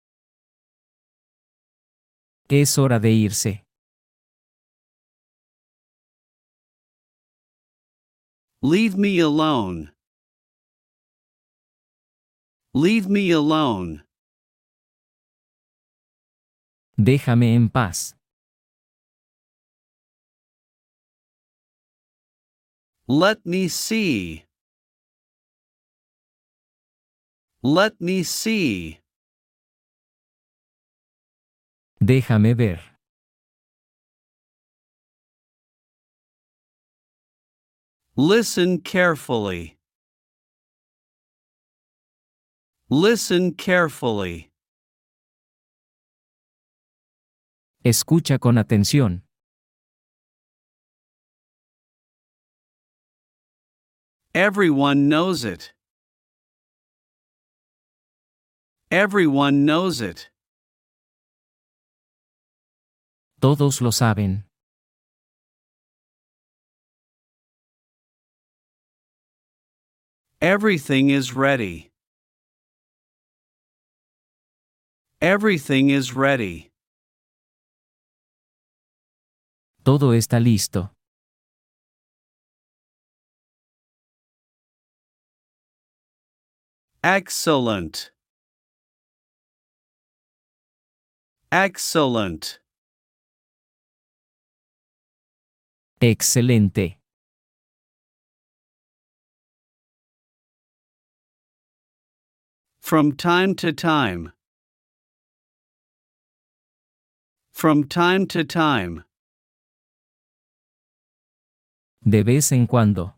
Speaker 1: Es hora de irse.
Speaker 2: Leave me alone. Leave me alone.
Speaker 1: Déjame en paz.
Speaker 2: Let me see. Let me see.
Speaker 1: Déjame ver.
Speaker 2: Listen carefully. Listen carefully.
Speaker 1: Escucha con atención.
Speaker 2: Everyone knows it. Everyone knows it.
Speaker 1: Todos lo saben.
Speaker 2: Everything is ready. Everything is ready.
Speaker 1: Todo está listo.
Speaker 2: Excellent. Excellent.
Speaker 1: Excelente.
Speaker 2: From time to time. From time to time.
Speaker 1: De vez en cuando.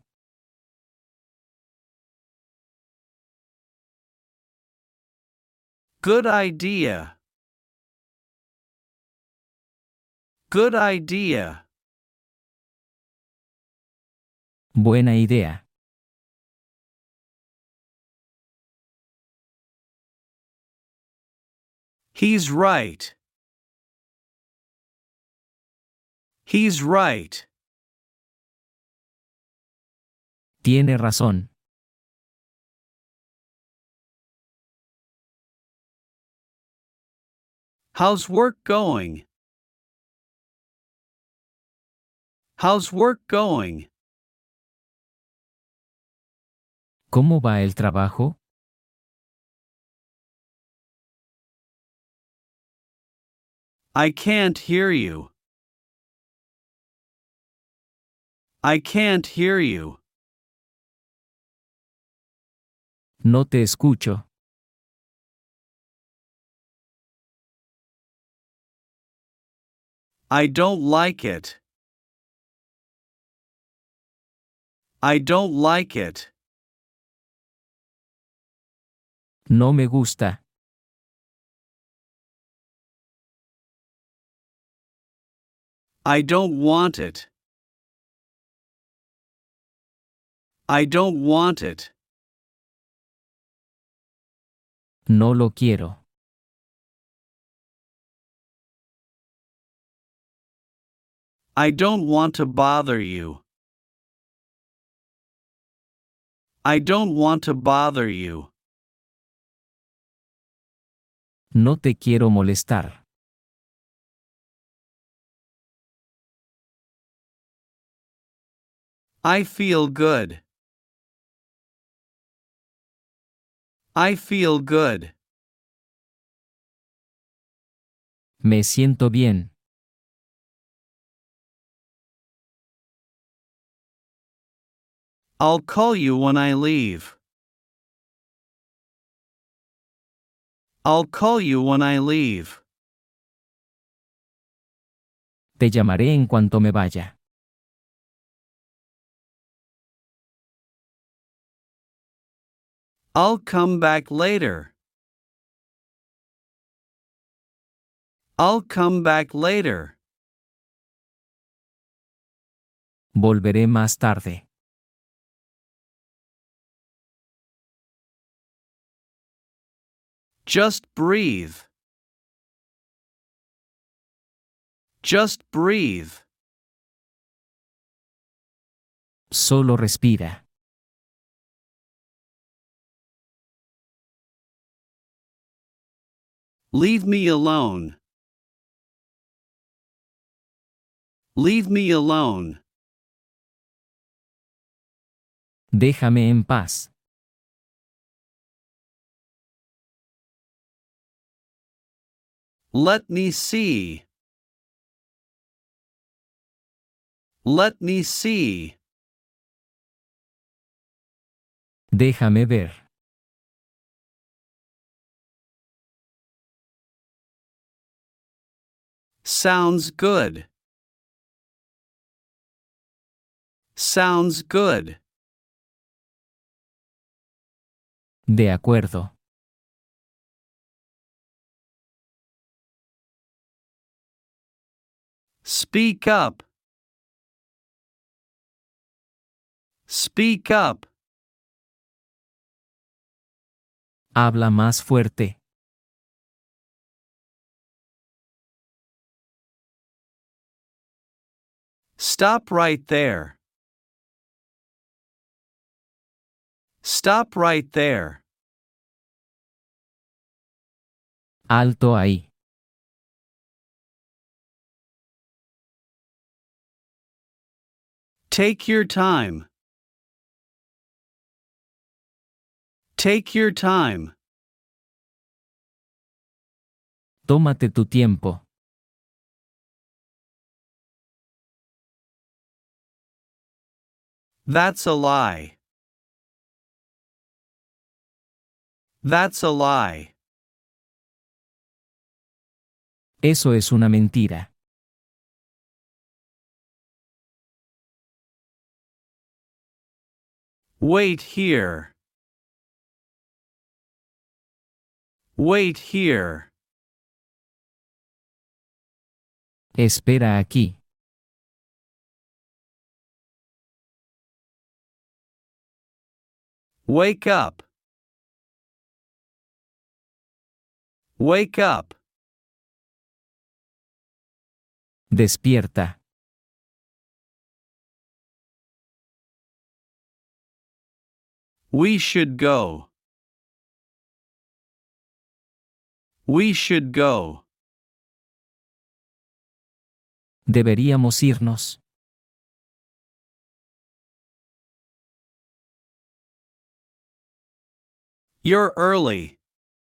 Speaker 2: Good idea. Good idea.
Speaker 1: Buena idea.
Speaker 2: He's right. He's right.
Speaker 1: Tiene razón.
Speaker 2: How's work going? How's work going?
Speaker 1: ¿Cómo va el trabajo?
Speaker 2: I can't hear you. I can't hear you.
Speaker 1: No te escucho.
Speaker 2: I don't like it. I don't like it.
Speaker 1: No me gusta.
Speaker 2: I don't want it. I don't want it.
Speaker 1: No lo quiero.
Speaker 2: I don't want to bother you. I don't want to bother you.
Speaker 1: No te quiero molestar.
Speaker 2: I feel good. I feel good.
Speaker 1: Me siento bien.
Speaker 2: I'll call you when I leave. I'll call you when I leave.
Speaker 1: Te llamaré en cuanto me vaya.
Speaker 2: I'll come back later. I'll come back later.
Speaker 1: Volveré más tarde.
Speaker 2: Just breathe. Just breathe.
Speaker 1: Solo respira.
Speaker 2: Leave me alone. Leave me alone.
Speaker 1: Déjame en paz.
Speaker 2: Let me see. Let me see.
Speaker 1: Déjame ver.
Speaker 2: Sounds good. Sounds good.
Speaker 1: De acuerdo.
Speaker 2: Speak up. Speak up.
Speaker 1: Habla más fuerte.
Speaker 2: Stop right there. Stop right there.
Speaker 1: Alto ahí.
Speaker 2: Take your time. Take your time.
Speaker 1: Tómate tu tiempo.
Speaker 2: That's a lie. That's a lie.
Speaker 1: Eso es una mentira.
Speaker 2: Wait here. Wait here.
Speaker 1: Espera aquí.
Speaker 2: Wake up. Wake up.
Speaker 1: Despierta.
Speaker 2: We should go. We should go.
Speaker 1: Deberíamos irnos.
Speaker 2: You're early.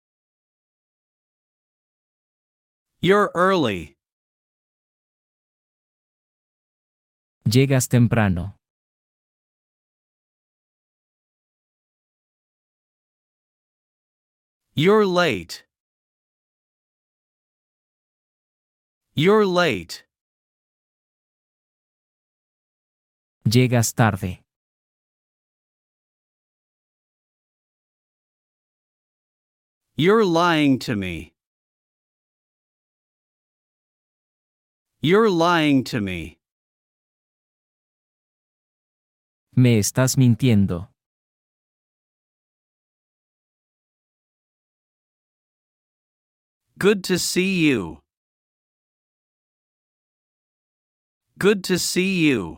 Speaker 2: You're early.
Speaker 1: Llegas temprano.
Speaker 2: You're late. You're late.
Speaker 1: Llegas tarde.
Speaker 2: You're lying to me. You're lying to me.
Speaker 1: Me estás mintiendo.
Speaker 2: Good to see you. Good to see you.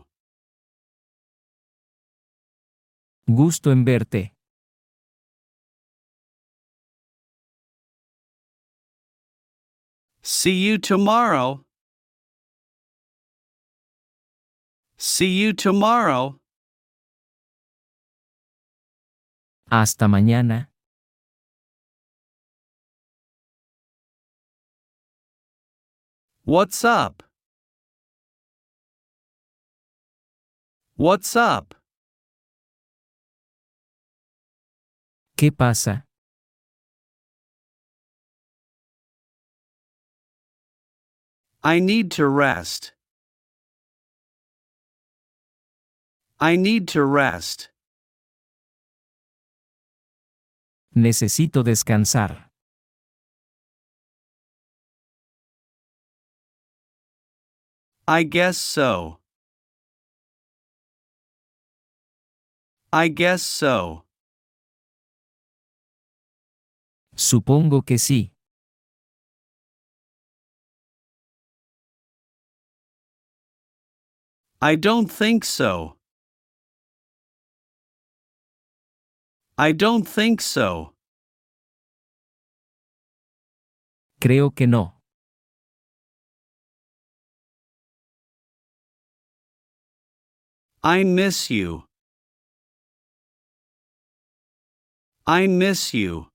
Speaker 1: Gusto en verte.
Speaker 2: See you tomorrow. See you tomorrow.
Speaker 1: Hasta mañana.
Speaker 2: What's up? What's up?
Speaker 1: ¿Qué pasa?
Speaker 2: I need to rest. I need to rest.
Speaker 1: Necesito descansar.
Speaker 2: I guess so. I guess so.
Speaker 1: Supongo que sí.
Speaker 2: I don't think so. I don't think so.
Speaker 1: Creo que no.
Speaker 2: I miss you. I miss you.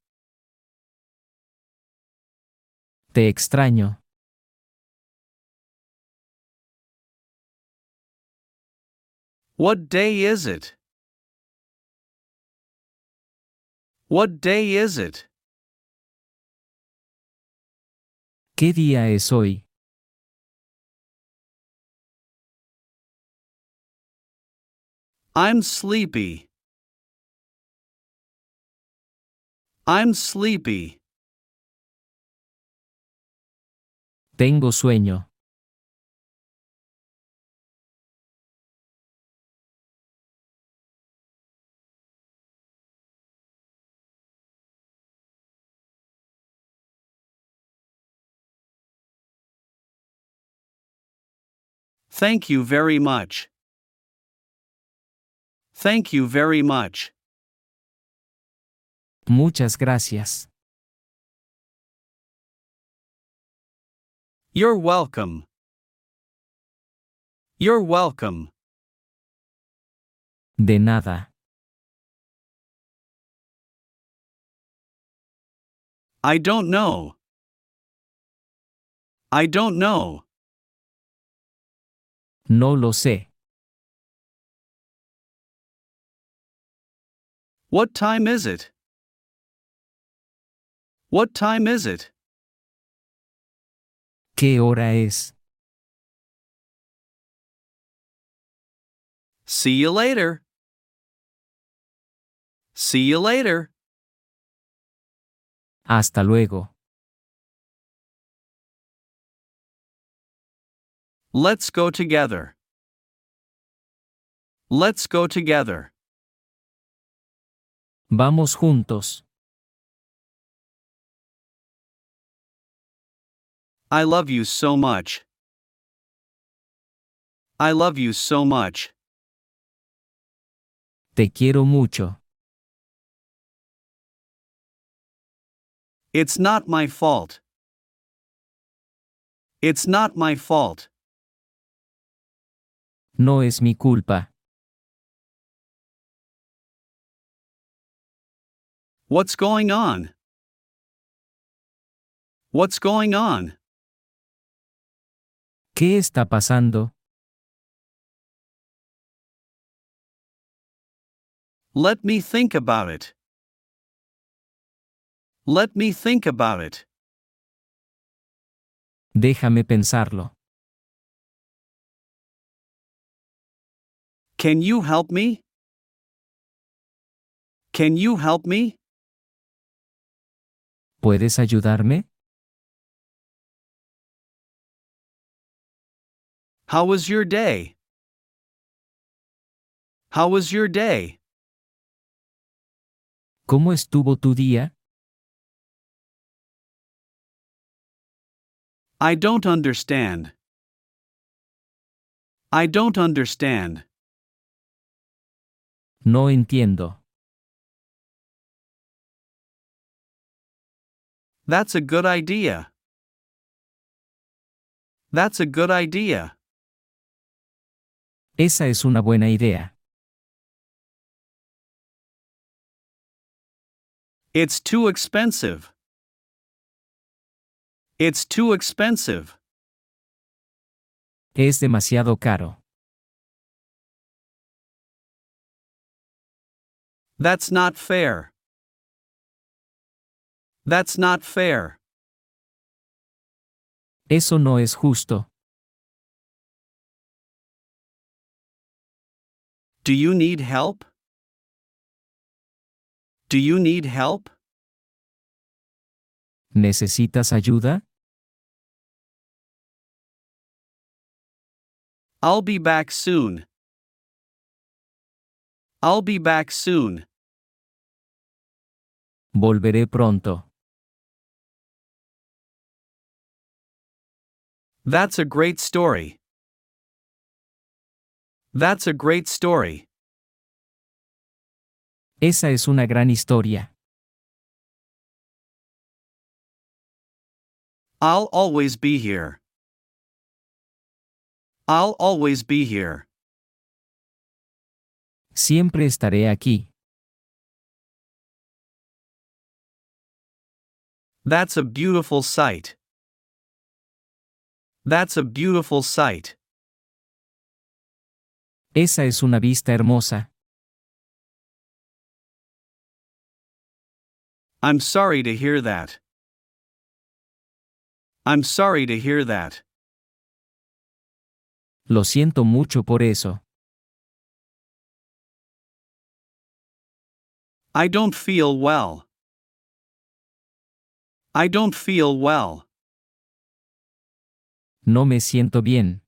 Speaker 1: Te extraño.
Speaker 2: What day is it? What day is it?
Speaker 1: ¿Qué día es hoy?
Speaker 2: I'm sleepy. I'm sleepy.
Speaker 1: Tengo sueño.
Speaker 2: Thank you very much. Thank you very much.
Speaker 1: Muchas gracias.
Speaker 2: You're welcome. You're welcome.
Speaker 1: De nada.
Speaker 2: I don't know. I don't know.
Speaker 1: No lo sé.
Speaker 2: What time is it? What time is it?
Speaker 1: ¿Qué hora es?
Speaker 2: See you later. See you later.
Speaker 1: Hasta luego.
Speaker 2: Let's go together. Let's go together.
Speaker 1: Vamos juntos.
Speaker 2: I love you so much. I love you so much.
Speaker 1: Te quiero mucho.
Speaker 2: It's not my fault. It's not my fault.
Speaker 1: No es mi culpa.
Speaker 2: What's going on? What's going on?
Speaker 1: ¿Qué está pasando?
Speaker 2: Let me think about it. Let me think about it.
Speaker 1: Déjame pensarlo.
Speaker 2: Can you help me? Can you help me?
Speaker 1: ¿Puedes ayudarme?
Speaker 2: How was your day? How was your day?
Speaker 1: ¿Cómo estuvo tu día?
Speaker 2: I don't understand. I don't understand.
Speaker 1: No entiendo.
Speaker 2: That's a good idea. That's a good idea.
Speaker 1: Esa es una buena idea.
Speaker 2: It's too expensive. It's too expensive.
Speaker 1: Es demasiado caro.
Speaker 2: That's not fair. That's not fair.
Speaker 1: Eso no es justo.
Speaker 2: Do you need help? Do you need help?
Speaker 1: ¿Necesitas ayuda?
Speaker 2: I'll be back soon. I'll be back soon.
Speaker 1: Volveré pronto.
Speaker 2: That's a great story. That's a great story.
Speaker 1: Esa es una gran historia.
Speaker 2: I'll always be here. I'll always be here.
Speaker 1: Siempre estaré aquí.
Speaker 2: That's a beautiful sight. That's a beautiful sight.
Speaker 1: Esa es una vista hermosa.
Speaker 2: I'm sorry to hear that. I'm sorry to hear that.
Speaker 1: Lo siento mucho por eso.
Speaker 2: I don't feel well. I don't feel well.
Speaker 1: No me siento bien.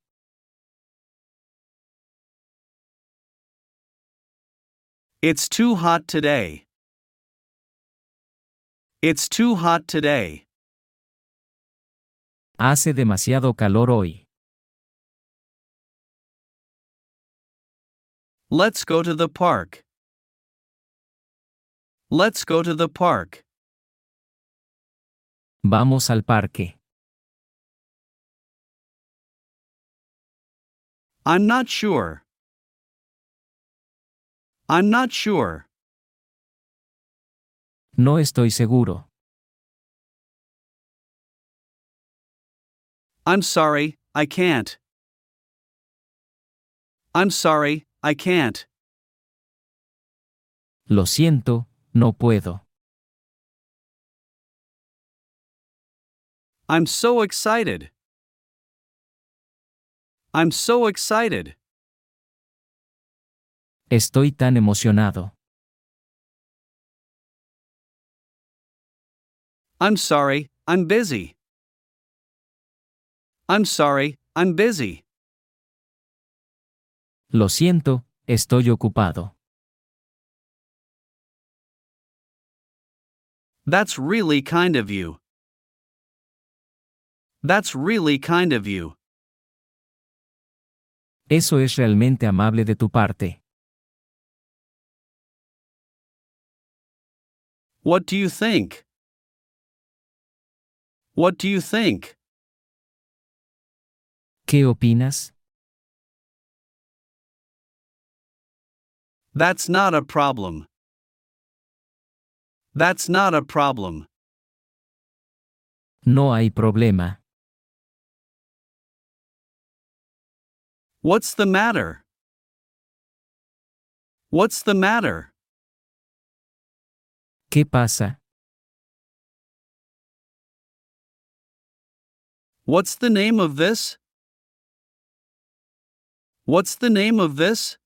Speaker 2: It's too hot today. It's too hot today.
Speaker 1: Hace demasiado calor hoy.
Speaker 2: Let's go to the park. Let's go to the park.
Speaker 1: Vamos al parque.
Speaker 2: I'm not sure. I'm not sure.
Speaker 1: No estoy seguro.
Speaker 2: I'm sorry, I can't. I'm sorry, I can't.
Speaker 1: Lo siento, no puedo.
Speaker 2: I'm so excited. I'm so excited.
Speaker 1: Estoy tan emocionado.
Speaker 2: I'm sorry, I'm busy. I'm sorry, I'm busy.
Speaker 1: Lo siento, estoy ocupado.
Speaker 2: That's really kind of you. That's really kind of you.
Speaker 1: Eso es realmente amable de tu parte.
Speaker 2: What do you think? What do you think?
Speaker 1: ¿Qué opinas?
Speaker 2: That's not a problem. That's not a problem.
Speaker 1: No hay problema.
Speaker 2: What's the matter? What's the matter?
Speaker 1: ¿Qué pasa?
Speaker 2: What's the name of this? What's the name of this?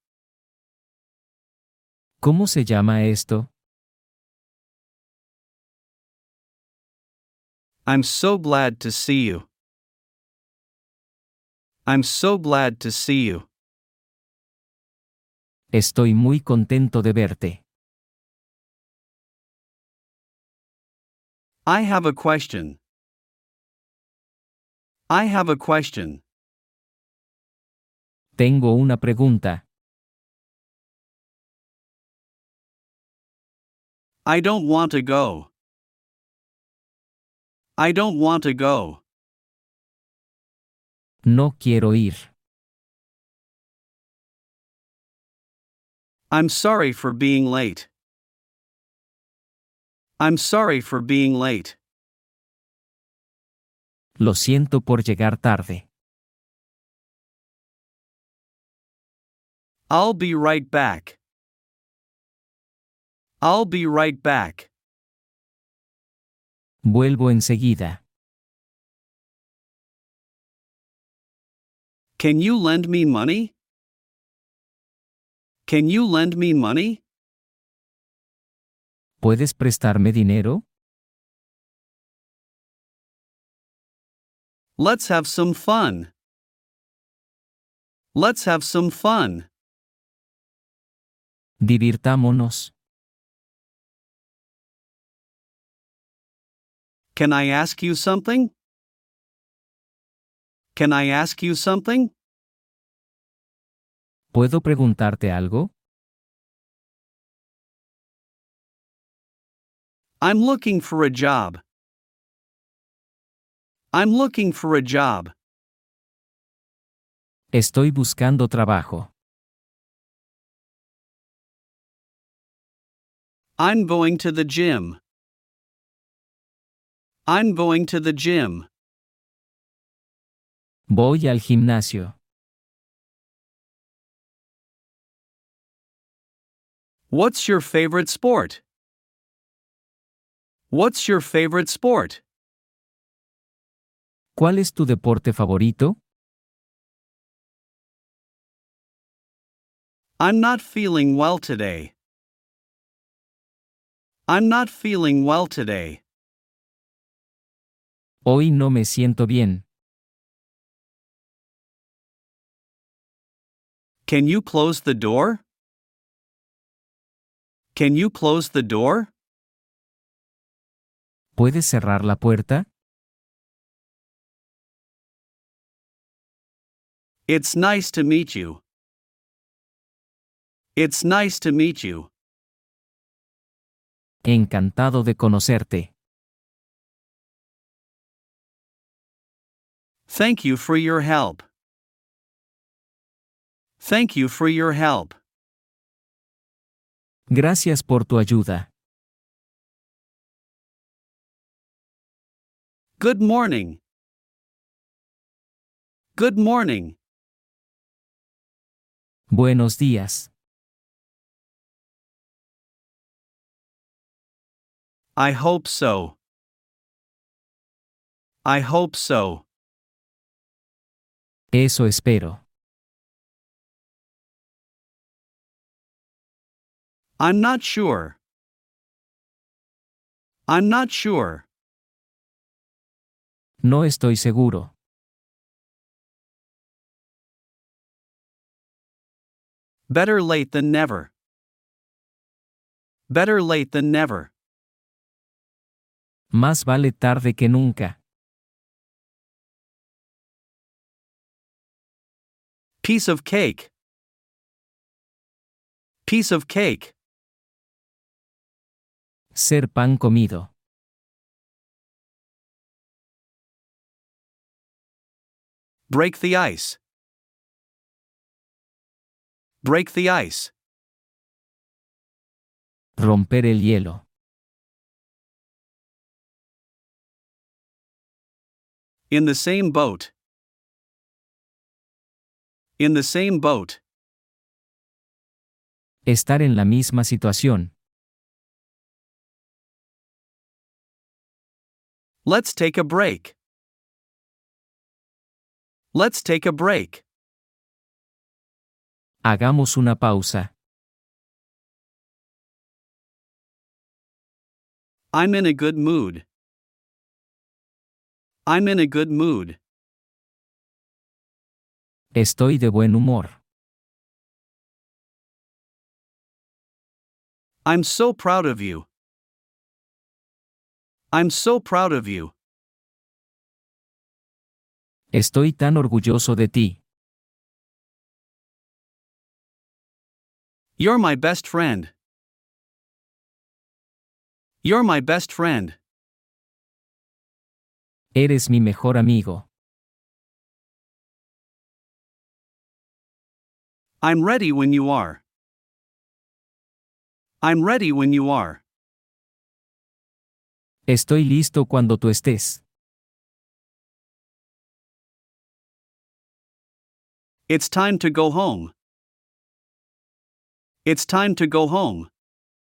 Speaker 1: ¿Cómo se llama esto?
Speaker 2: I'm so glad to see you. I'm so glad to see you.
Speaker 1: Estoy muy contento de verte.
Speaker 2: I have a question. I have a question.
Speaker 1: Tengo una pregunta.
Speaker 2: I don't want to go. I don't want to go.
Speaker 1: No quiero ir.
Speaker 2: I'm sorry for being late. I'm sorry for being late.
Speaker 1: Lo siento por llegar tarde.
Speaker 2: I'll be right back. I'll be right back.
Speaker 1: Vuelvo enseguida.
Speaker 2: Can you lend me money? Can you lend me money?
Speaker 1: ¿Puedes prestarme dinero?
Speaker 2: Let's have some fun. Let's have some fun.
Speaker 1: Divirtámonos.
Speaker 2: Can I ask you something? Can I ask you something?
Speaker 1: ¿Puedo preguntarte algo?
Speaker 2: I'm looking for a job. I'm looking for a job.
Speaker 1: Estoy buscando trabajo.
Speaker 2: I'm going to the gym. I'm going to the gym.
Speaker 1: Voy al gimnasio.
Speaker 2: What's your favorite sport? What's your favorite sport?
Speaker 1: ¿Cuál es tu deporte favorito?
Speaker 2: I'm not feeling well today. I'm not feeling well today.
Speaker 1: Hoy no me siento bien.
Speaker 2: Can you close the door? Can you close the door?
Speaker 1: ¿Puedes cerrar la puerta?
Speaker 2: It's nice to meet you. It's nice to meet you.
Speaker 1: Encantado de conocerte.
Speaker 2: Thank you for your help. Thank you for your help.
Speaker 1: Gracias por tu ayuda.
Speaker 2: Good morning. Good morning.
Speaker 1: Buenos días.
Speaker 2: I hope so. I hope so.
Speaker 1: Eso espero.
Speaker 2: I'm not sure. I'm not sure.
Speaker 1: No estoy seguro.
Speaker 2: Better late than never. Better late than never.
Speaker 1: Más vale tarde que nunca.
Speaker 2: Piece of cake. Piece of cake.
Speaker 1: Ser pan comido.
Speaker 2: Break the ice. Break the ice.
Speaker 1: Romper el hielo.
Speaker 2: In the same boat. In the same boat.
Speaker 1: Estar en la misma situación.
Speaker 2: Let's take a break. Let's take a break.
Speaker 1: Hagamos una pausa.
Speaker 2: I'm in a good mood. I'm in a good mood.
Speaker 1: Estoy de buen humor.
Speaker 2: I'm so proud of you. I'm so proud of you.
Speaker 1: Estoy tan orgulloso de ti.
Speaker 2: You're my best friend. You're my best friend.
Speaker 1: Eres mi mejor amigo.
Speaker 2: I'm ready when you are. I'm ready when you are.
Speaker 1: Estoy listo cuando tú estés.
Speaker 2: It's time to go home. It's time to go home.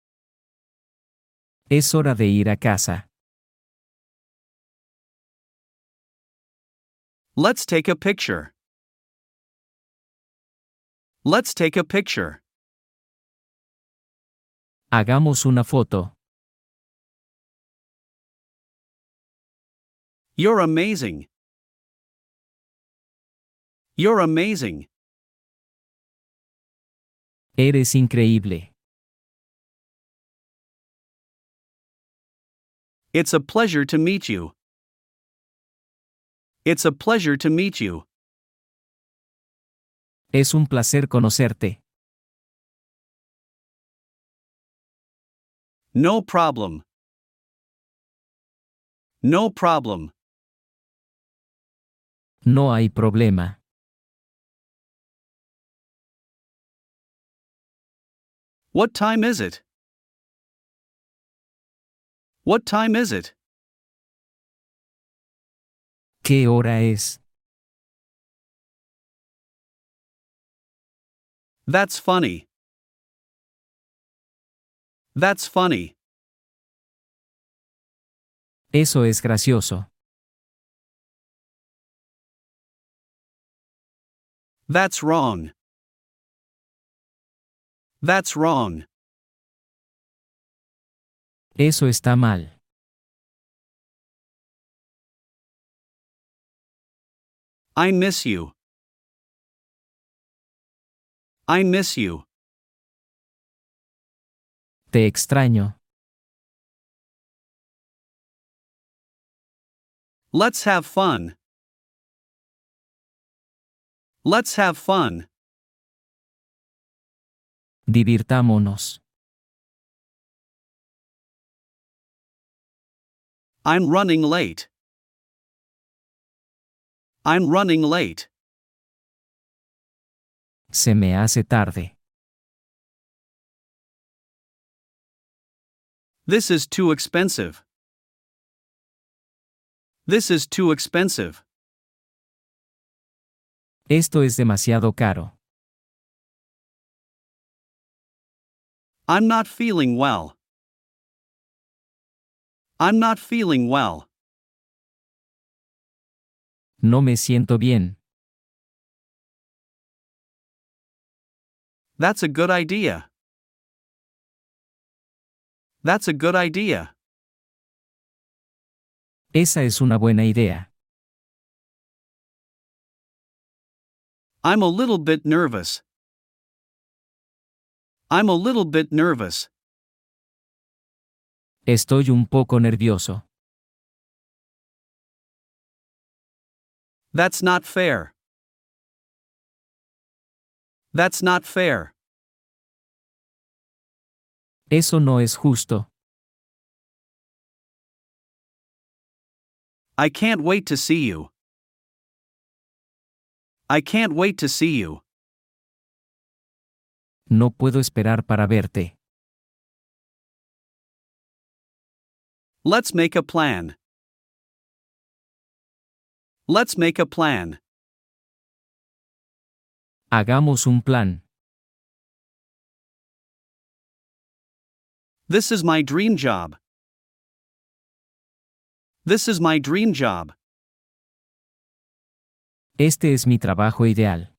Speaker 1: Es hora de ir a casa.
Speaker 2: Let's take a picture. Let's take a picture.
Speaker 1: Hagamos una foto.
Speaker 2: You're amazing. You're amazing.
Speaker 1: Eres increíble.
Speaker 2: It's a pleasure to meet you. It's a pleasure to meet you.
Speaker 1: Es un placer conocerte.
Speaker 2: No problem. No problem.
Speaker 1: No hay problema.
Speaker 2: What time is it? What time is it?
Speaker 1: ¿Qué hora es?
Speaker 2: That's funny. That's funny.
Speaker 1: Eso es gracioso.
Speaker 2: That's wrong. That's wrong.
Speaker 1: Eso está mal.
Speaker 2: I miss you. I miss you.
Speaker 1: Te extraño.
Speaker 2: Let's have fun. Let's have fun.
Speaker 1: Divirtámonos.
Speaker 2: I'm running late. I'm running late.
Speaker 1: Se me hace tarde.
Speaker 2: This is too expensive. This is too expensive.
Speaker 1: Esto es demasiado caro.
Speaker 2: I'm not feeling well. I'm not feeling well.
Speaker 1: No me siento bien.
Speaker 2: That's a good idea. That's a good idea.
Speaker 1: Esa es una buena idea.
Speaker 2: I'm a little bit nervous. I'm a little bit nervous.
Speaker 1: Estoy un poco nervioso.
Speaker 2: That's not fair. That's not fair.
Speaker 1: Eso no es justo.
Speaker 2: I can't wait to see you. I can't wait to see you.
Speaker 1: No puedo esperar para verte.
Speaker 2: Let's make a plan. Let's make a plan.
Speaker 1: Hagamos un plan.
Speaker 2: This is my dream job. This is my dream job.
Speaker 1: Este es mi trabajo ideal.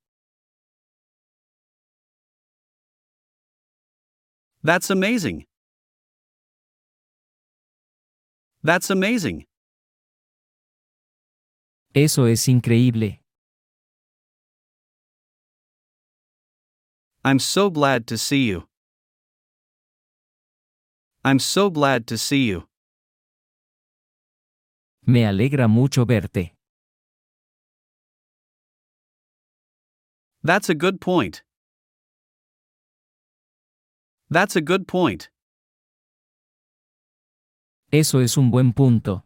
Speaker 2: That's amazing. That's amazing.
Speaker 1: Eso es increíble.
Speaker 2: I'm so glad to see you. I'm so glad to see you.
Speaker 1: Me alegra mucho verte.
Speaker 2: That's a good point. That's a good point.
Speaker 1: Eso es un buen punto.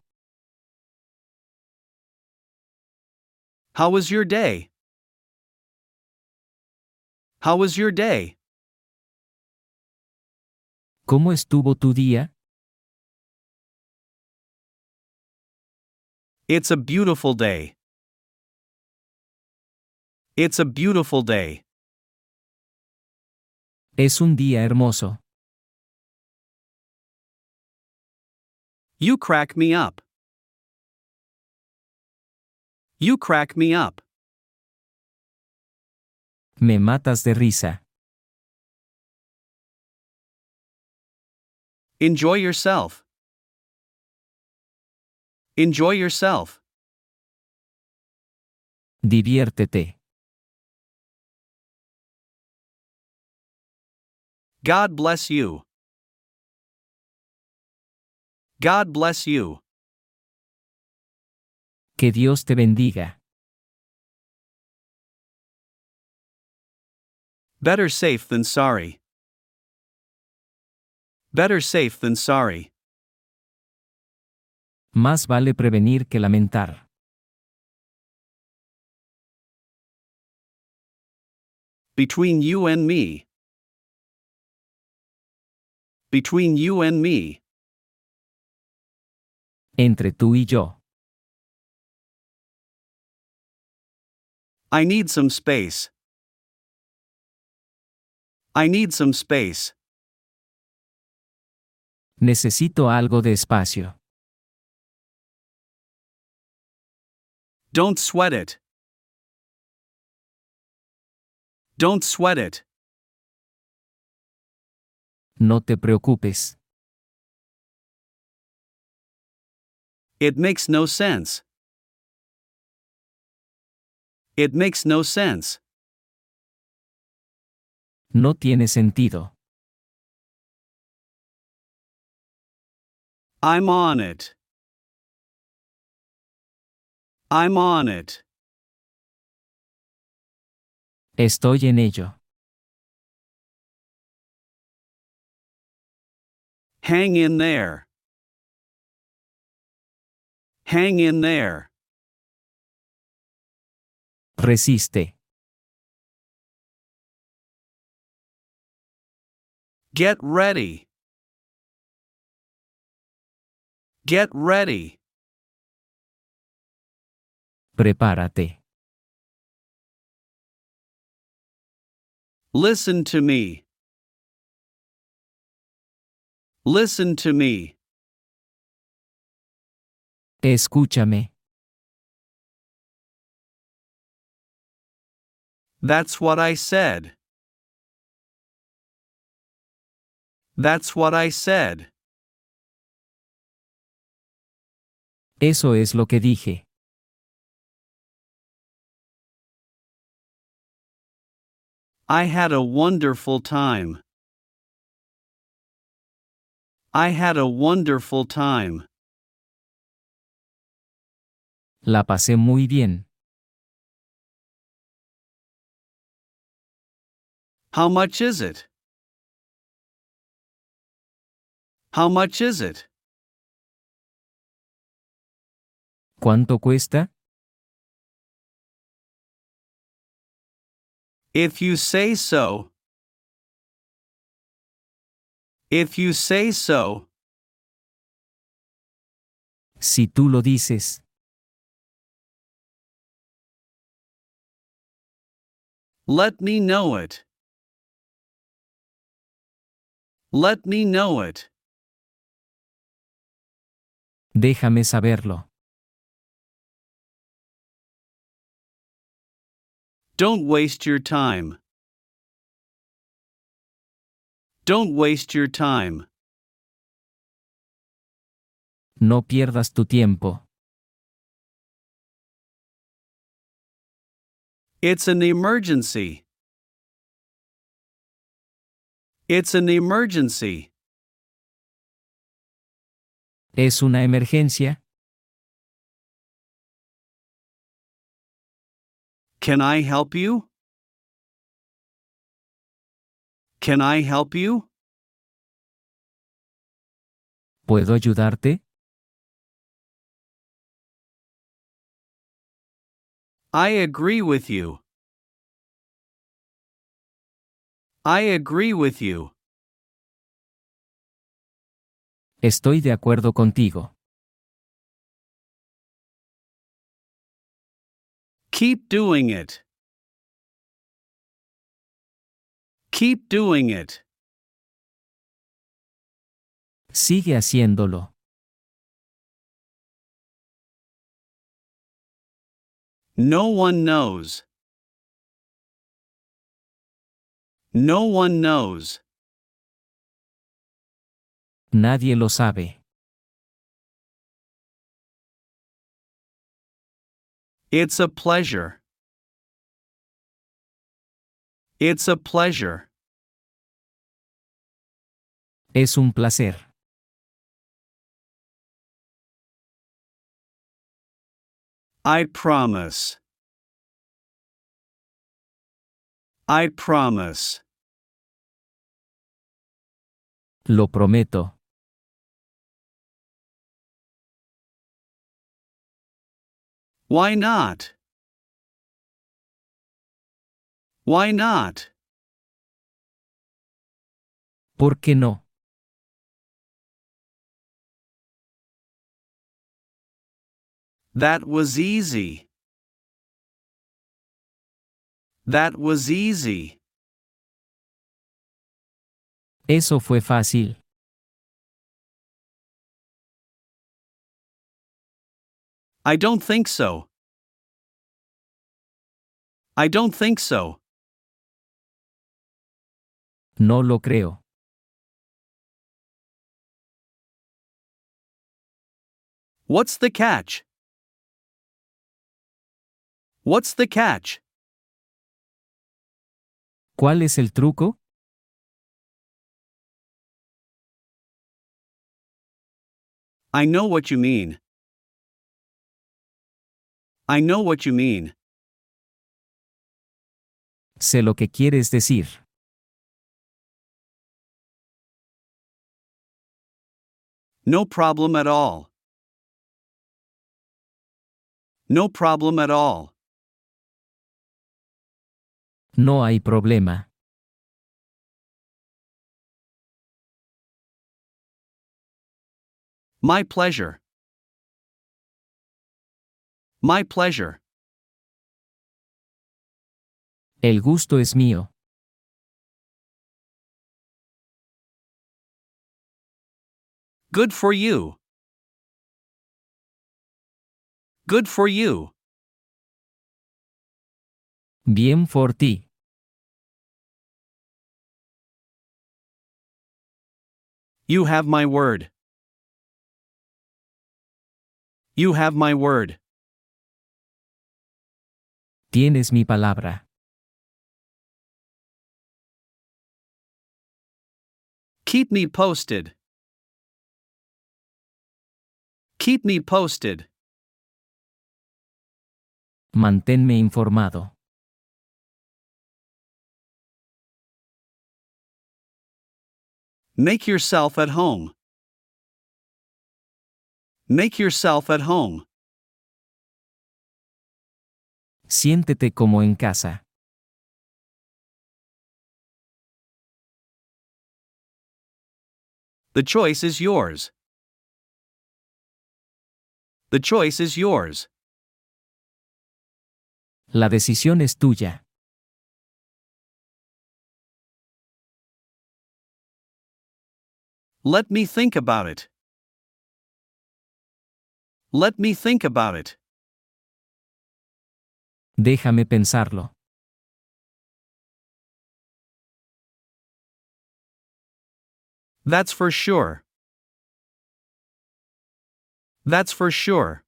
Speaker 2: How was your day? How was your day?
Speaker 1: ¿Cómo estuvo tu día?
Speaker 2: It's a beautiful day. It's a beautiful day.
Speaker 1: Es un día hermoso.
Speaker 2: You crack me up. You crack me up.
Speaker 1: Me matas de risa.
Speaker 2: Enjoy yourself. Enjoy yourself.
Speaker 1: Diviértete.
Speaker 2: God bless you. God bless you.
Speaker 1: Que Dios te bendiga.
Speaker 2: Better safe than sorry. Better safe than sorry.
Speaker 1: Más vale prevenir que lamentar.
Speaker 2: Between you and me. Between you and me.
Speaker 1: Entre tú y yo.
Speaker 2: I need some space. I need some space.
Speaker 1: Necesito algo de espacio.
Speaker 2: Don't sweat it. Don't sweat it.
Speaker 1: No te preocupes.
Speaker 2: It makes no sense. It makes no sense.
Speaker 1: No tiene sentido.
Speaker 2: I'm on it. I'm on it.
Speaker 1: Estoy en ello.
Speaker 2: Hang in there. Hang in there.
Speaker 1: Resiste.
Speaker 2: Get ready. Get ready.
Speaker 1: Prepárate.
Speaker 2: Listen to me. Listen to me.
Speaker 1: Escúchame.
Speaker 2: That's what I said. That's what I said.
Speaker 1: Eso es lo que dije.
Speaker 2: I had a wonderful time. I had a wonderful time.
Speaker 1: La pasé muy bien.
Speaker 2: How much is it? How much is it?
Speaker 1: ¿Cuánto cuesta?
Speaker 2: If you say so. If you say so.
Speaker 1: Si tú lo dices.
Speaker 2: Let me know it. Let me know it.
Speaker 1: Déjame saberlo.
Speaker 2: Don't waste your time. Don't waste your time.
Speaker 1: No pierdas tu tiempo.
Speaker 2: It's an emergency. It's an emergency.
Speaker 1: ¿Es una emergencia?
Speaker 2: Can I help you? Can I help you?
Speaker 1: ¿Puedo ayudarte?
Speaker 2: I agree with you. I agree with you.
Speaker 1: Estoy de acuerdo contigo.
Speaker 2: Keep doing it. Keep doing it.
Speaker 1: Sigue haciéndolo.
Speaker 2: No one knows. No one knows.
Speaker 1: Nadie lo sabe.
Speaker 2: It's a pleasure. It's a pleasure.
Speaker 1: Es un placer.
Speaker 2: I promise. I promise.
Speaker 1: Lo prometo.
Speaker 2: Why not? Why not?
Speaker 1: ¿Por qué no?
Speaker 2: That was easy. That was easy.
Speaker 1: Eso fue fácil.
Speaker 2: I don't think so. I don't think so.
Speaker 1: No lo creo.
Speaker 2: What's the catch? What's the catch?
Speaker 1: ¿Cuál es el truco?
Speaker 2: I know what you mean. I know what you mean.
Speaker 1: Sé lo que quieres decir.
Speaker 2: No problem at all. No problem at all.
Speaker 1: No hay problema.
Speaker 2: My pleasure. My pleasure.
Speaker 1: El gusto es mío.
Speaker 2: Good for you. Good for you.
Speaker 1: Bien por ti.
Speaker 2: You have my word. You have my word.
Speaker 1: Tienes mi palabra.
Speaker 2: Keep me posted. Keep me posted.
Speaker 1: Manténme informado.
Speaker 2: Make yourself at home. Make yourself at home.
Speaker 1: Siéntete como en casa.
Speaker 2: The choice is yours. The choice is yours.
Speaker 1: La decisión es tuya.
Speaker 2: Let me think about it. Let me think about it.
Speaker 1: Déjame pensarlo.
Speaker 2: That's for sure. That's for sure.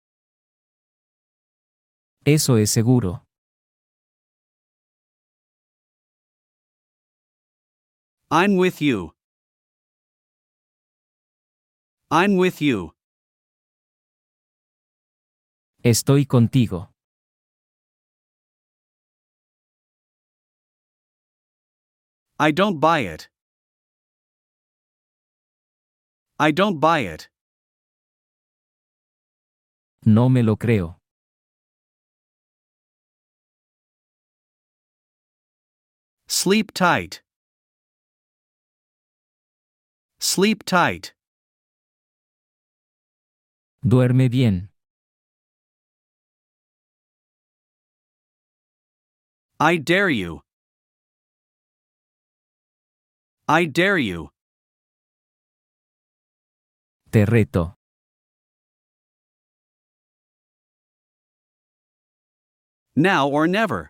Speaker 1: Eso es seguro.
Speaker 2: I'm with you. I'm with you.
Speaker 1: Estoy contigo.
Speaker 2: I don't buy it. I don't buy it.
Speaker 1: No me lo creo.
Speaker 2: Sleep tight. Sleep tight.
Speaker 1: Duerme bien.
Speaker 2: I dare you. I dare you.
Speaker 1: Te reto.
Speaker 2: Now or never.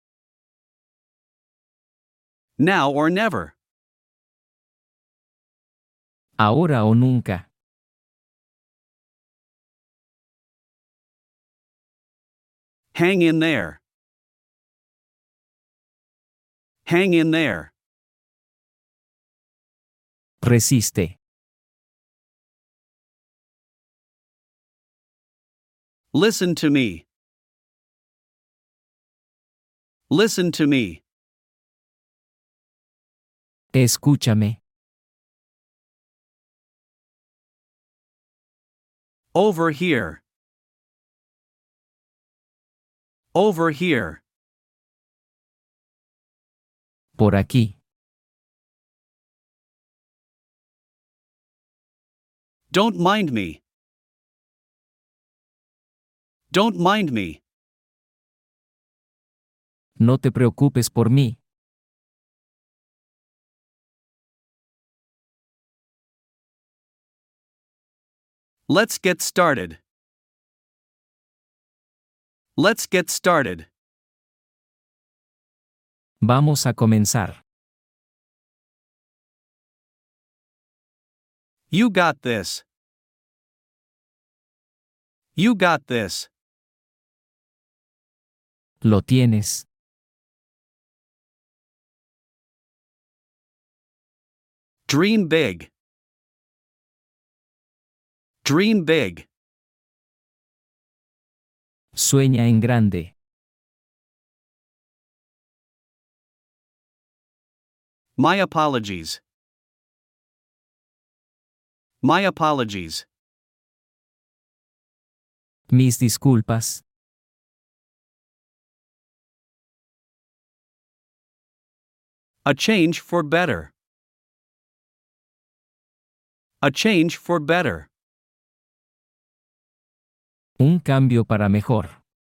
Speaker 2: Now or never.
Speaker 1: Ahora o nunca.
Speaker 2: Hang in there. Hang in there.
Speaker 1: Resiste.
Speaker 2: Listen to me. Listen to me.
Speaker 1: Escúchame.
Speaker 2: Over here. Over here.
Speaker 1: Por aquí.
Speaker 2: Don't mind me. Don't mind me.
Speaker 1: No te preocupes por mí.
Speaker 2: Let's get started. Let's get started.
Speaker 1: Vamos a comenzar.
Speaker 2: You got this. You got this.
Speaker 1: Lo tienes.
Speaker 2: Dream big. Dream big.
Speaker 1: Sueña en grande.
Speaker 2: My apologies. My apologies.
Speaker 1: Mis disculpas.
Speaker 2: A change for better. A change for better.
Speaker 1: Un cambio para mejor.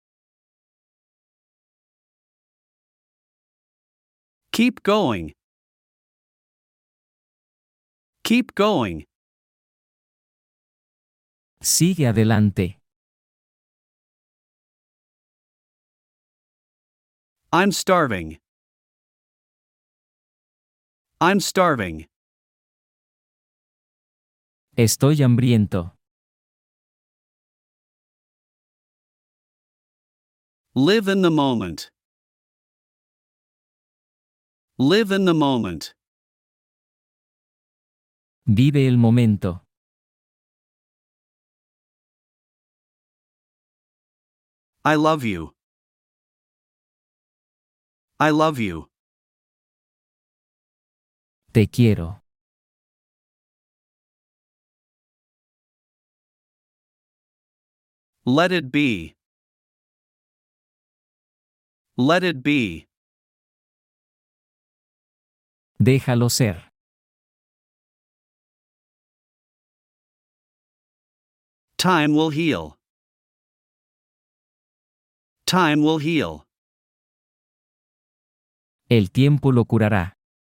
Speaker 2: Keep going. Keep going.
Speaker 1: Sigue adelante.
Speaker 2: I'm starving. I'm starving.
Speaker 1: Estoy hambriento.
Speaker 2: Live in the moment. Live in the moment.
Speaker 1: Vive el momento.
Speaker 2: I love you. I love you.
Speaker 1: Te quiero.
Speaker 2: Let it be. Let it be.
Speaker 1: Déjalo ser.
Speaker 2: Time will heal. Time will heal.
Speaker 1: El tiempo lo curará.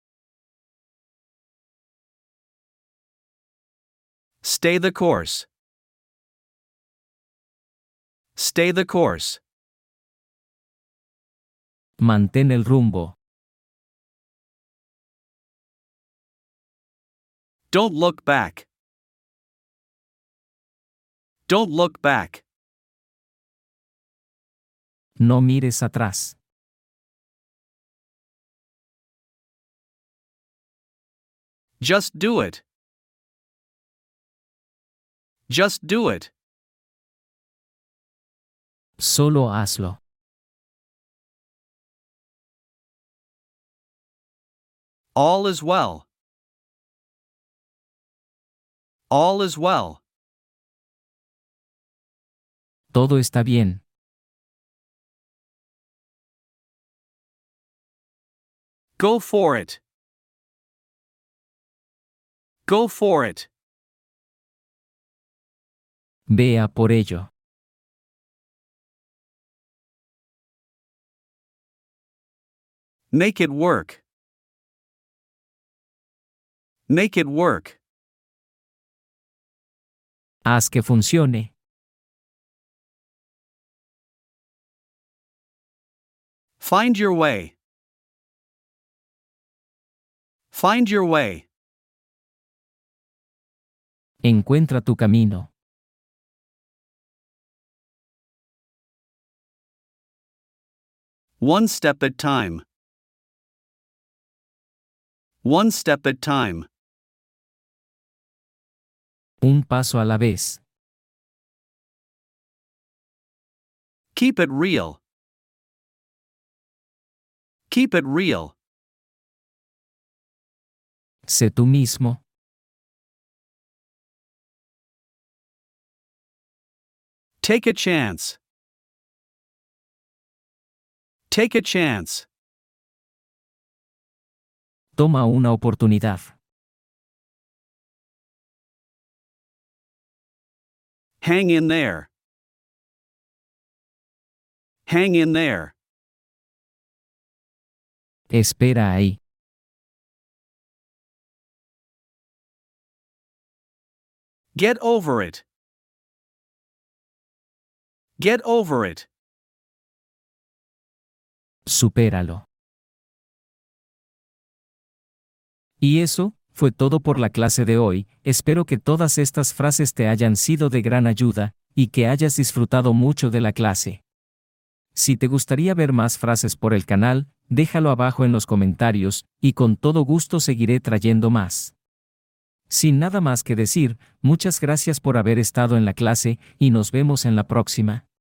Speaker 2: Stay the course. Stay the course.
Speaker 1: Mantén el rumbo.
Speaker 2: Don't look back. Don't look back.
Speaker 1: No mires atrás.
Speaker 2: Just do it. Just do it.
Speaker 1: Solo hazlo.
Speaker 2: All is well. All is well.
Speaker 1: Todo está bien.
Speaker 2: Go for it. Go for it.
Speaker 1: Vea por ello.
Speaker 2: Make it work. Make it work.
Speaker 1: Haz que funcione.
Speaker 2: Find your way. Find your way.
Speaker 1: Encuentra tu camino.
Speaker 2: One step at time. One step at time.
Speaker 1: Un paso a la vez.
Speaker 2: Keep it real. Keep it real.
Speaker 1: Sé tú mismo.
Speaker 2: Take a chance. Take a chance.
Speaker 1: Toma una oportunidad.
Speaker 2: Hang in there. Hang in there.
Speaker 1: Espera ahí.
Speaker 2: Get over it. Get over it.
Speaker 1: Supéralo. Y eso fue todo por la clase de hoy. Espero que todas estas frases te hayan sido de gran ayuda, y que hayas disfrutado mucho de la clase. Si te gustaría ver más frases por el canal, déjalo abajo en los comentarios, y con todo gusto seguiré trayendo más. Sin nada más que decir, muchas gracias por haber estado en la clase, y nos vemos en la próxima.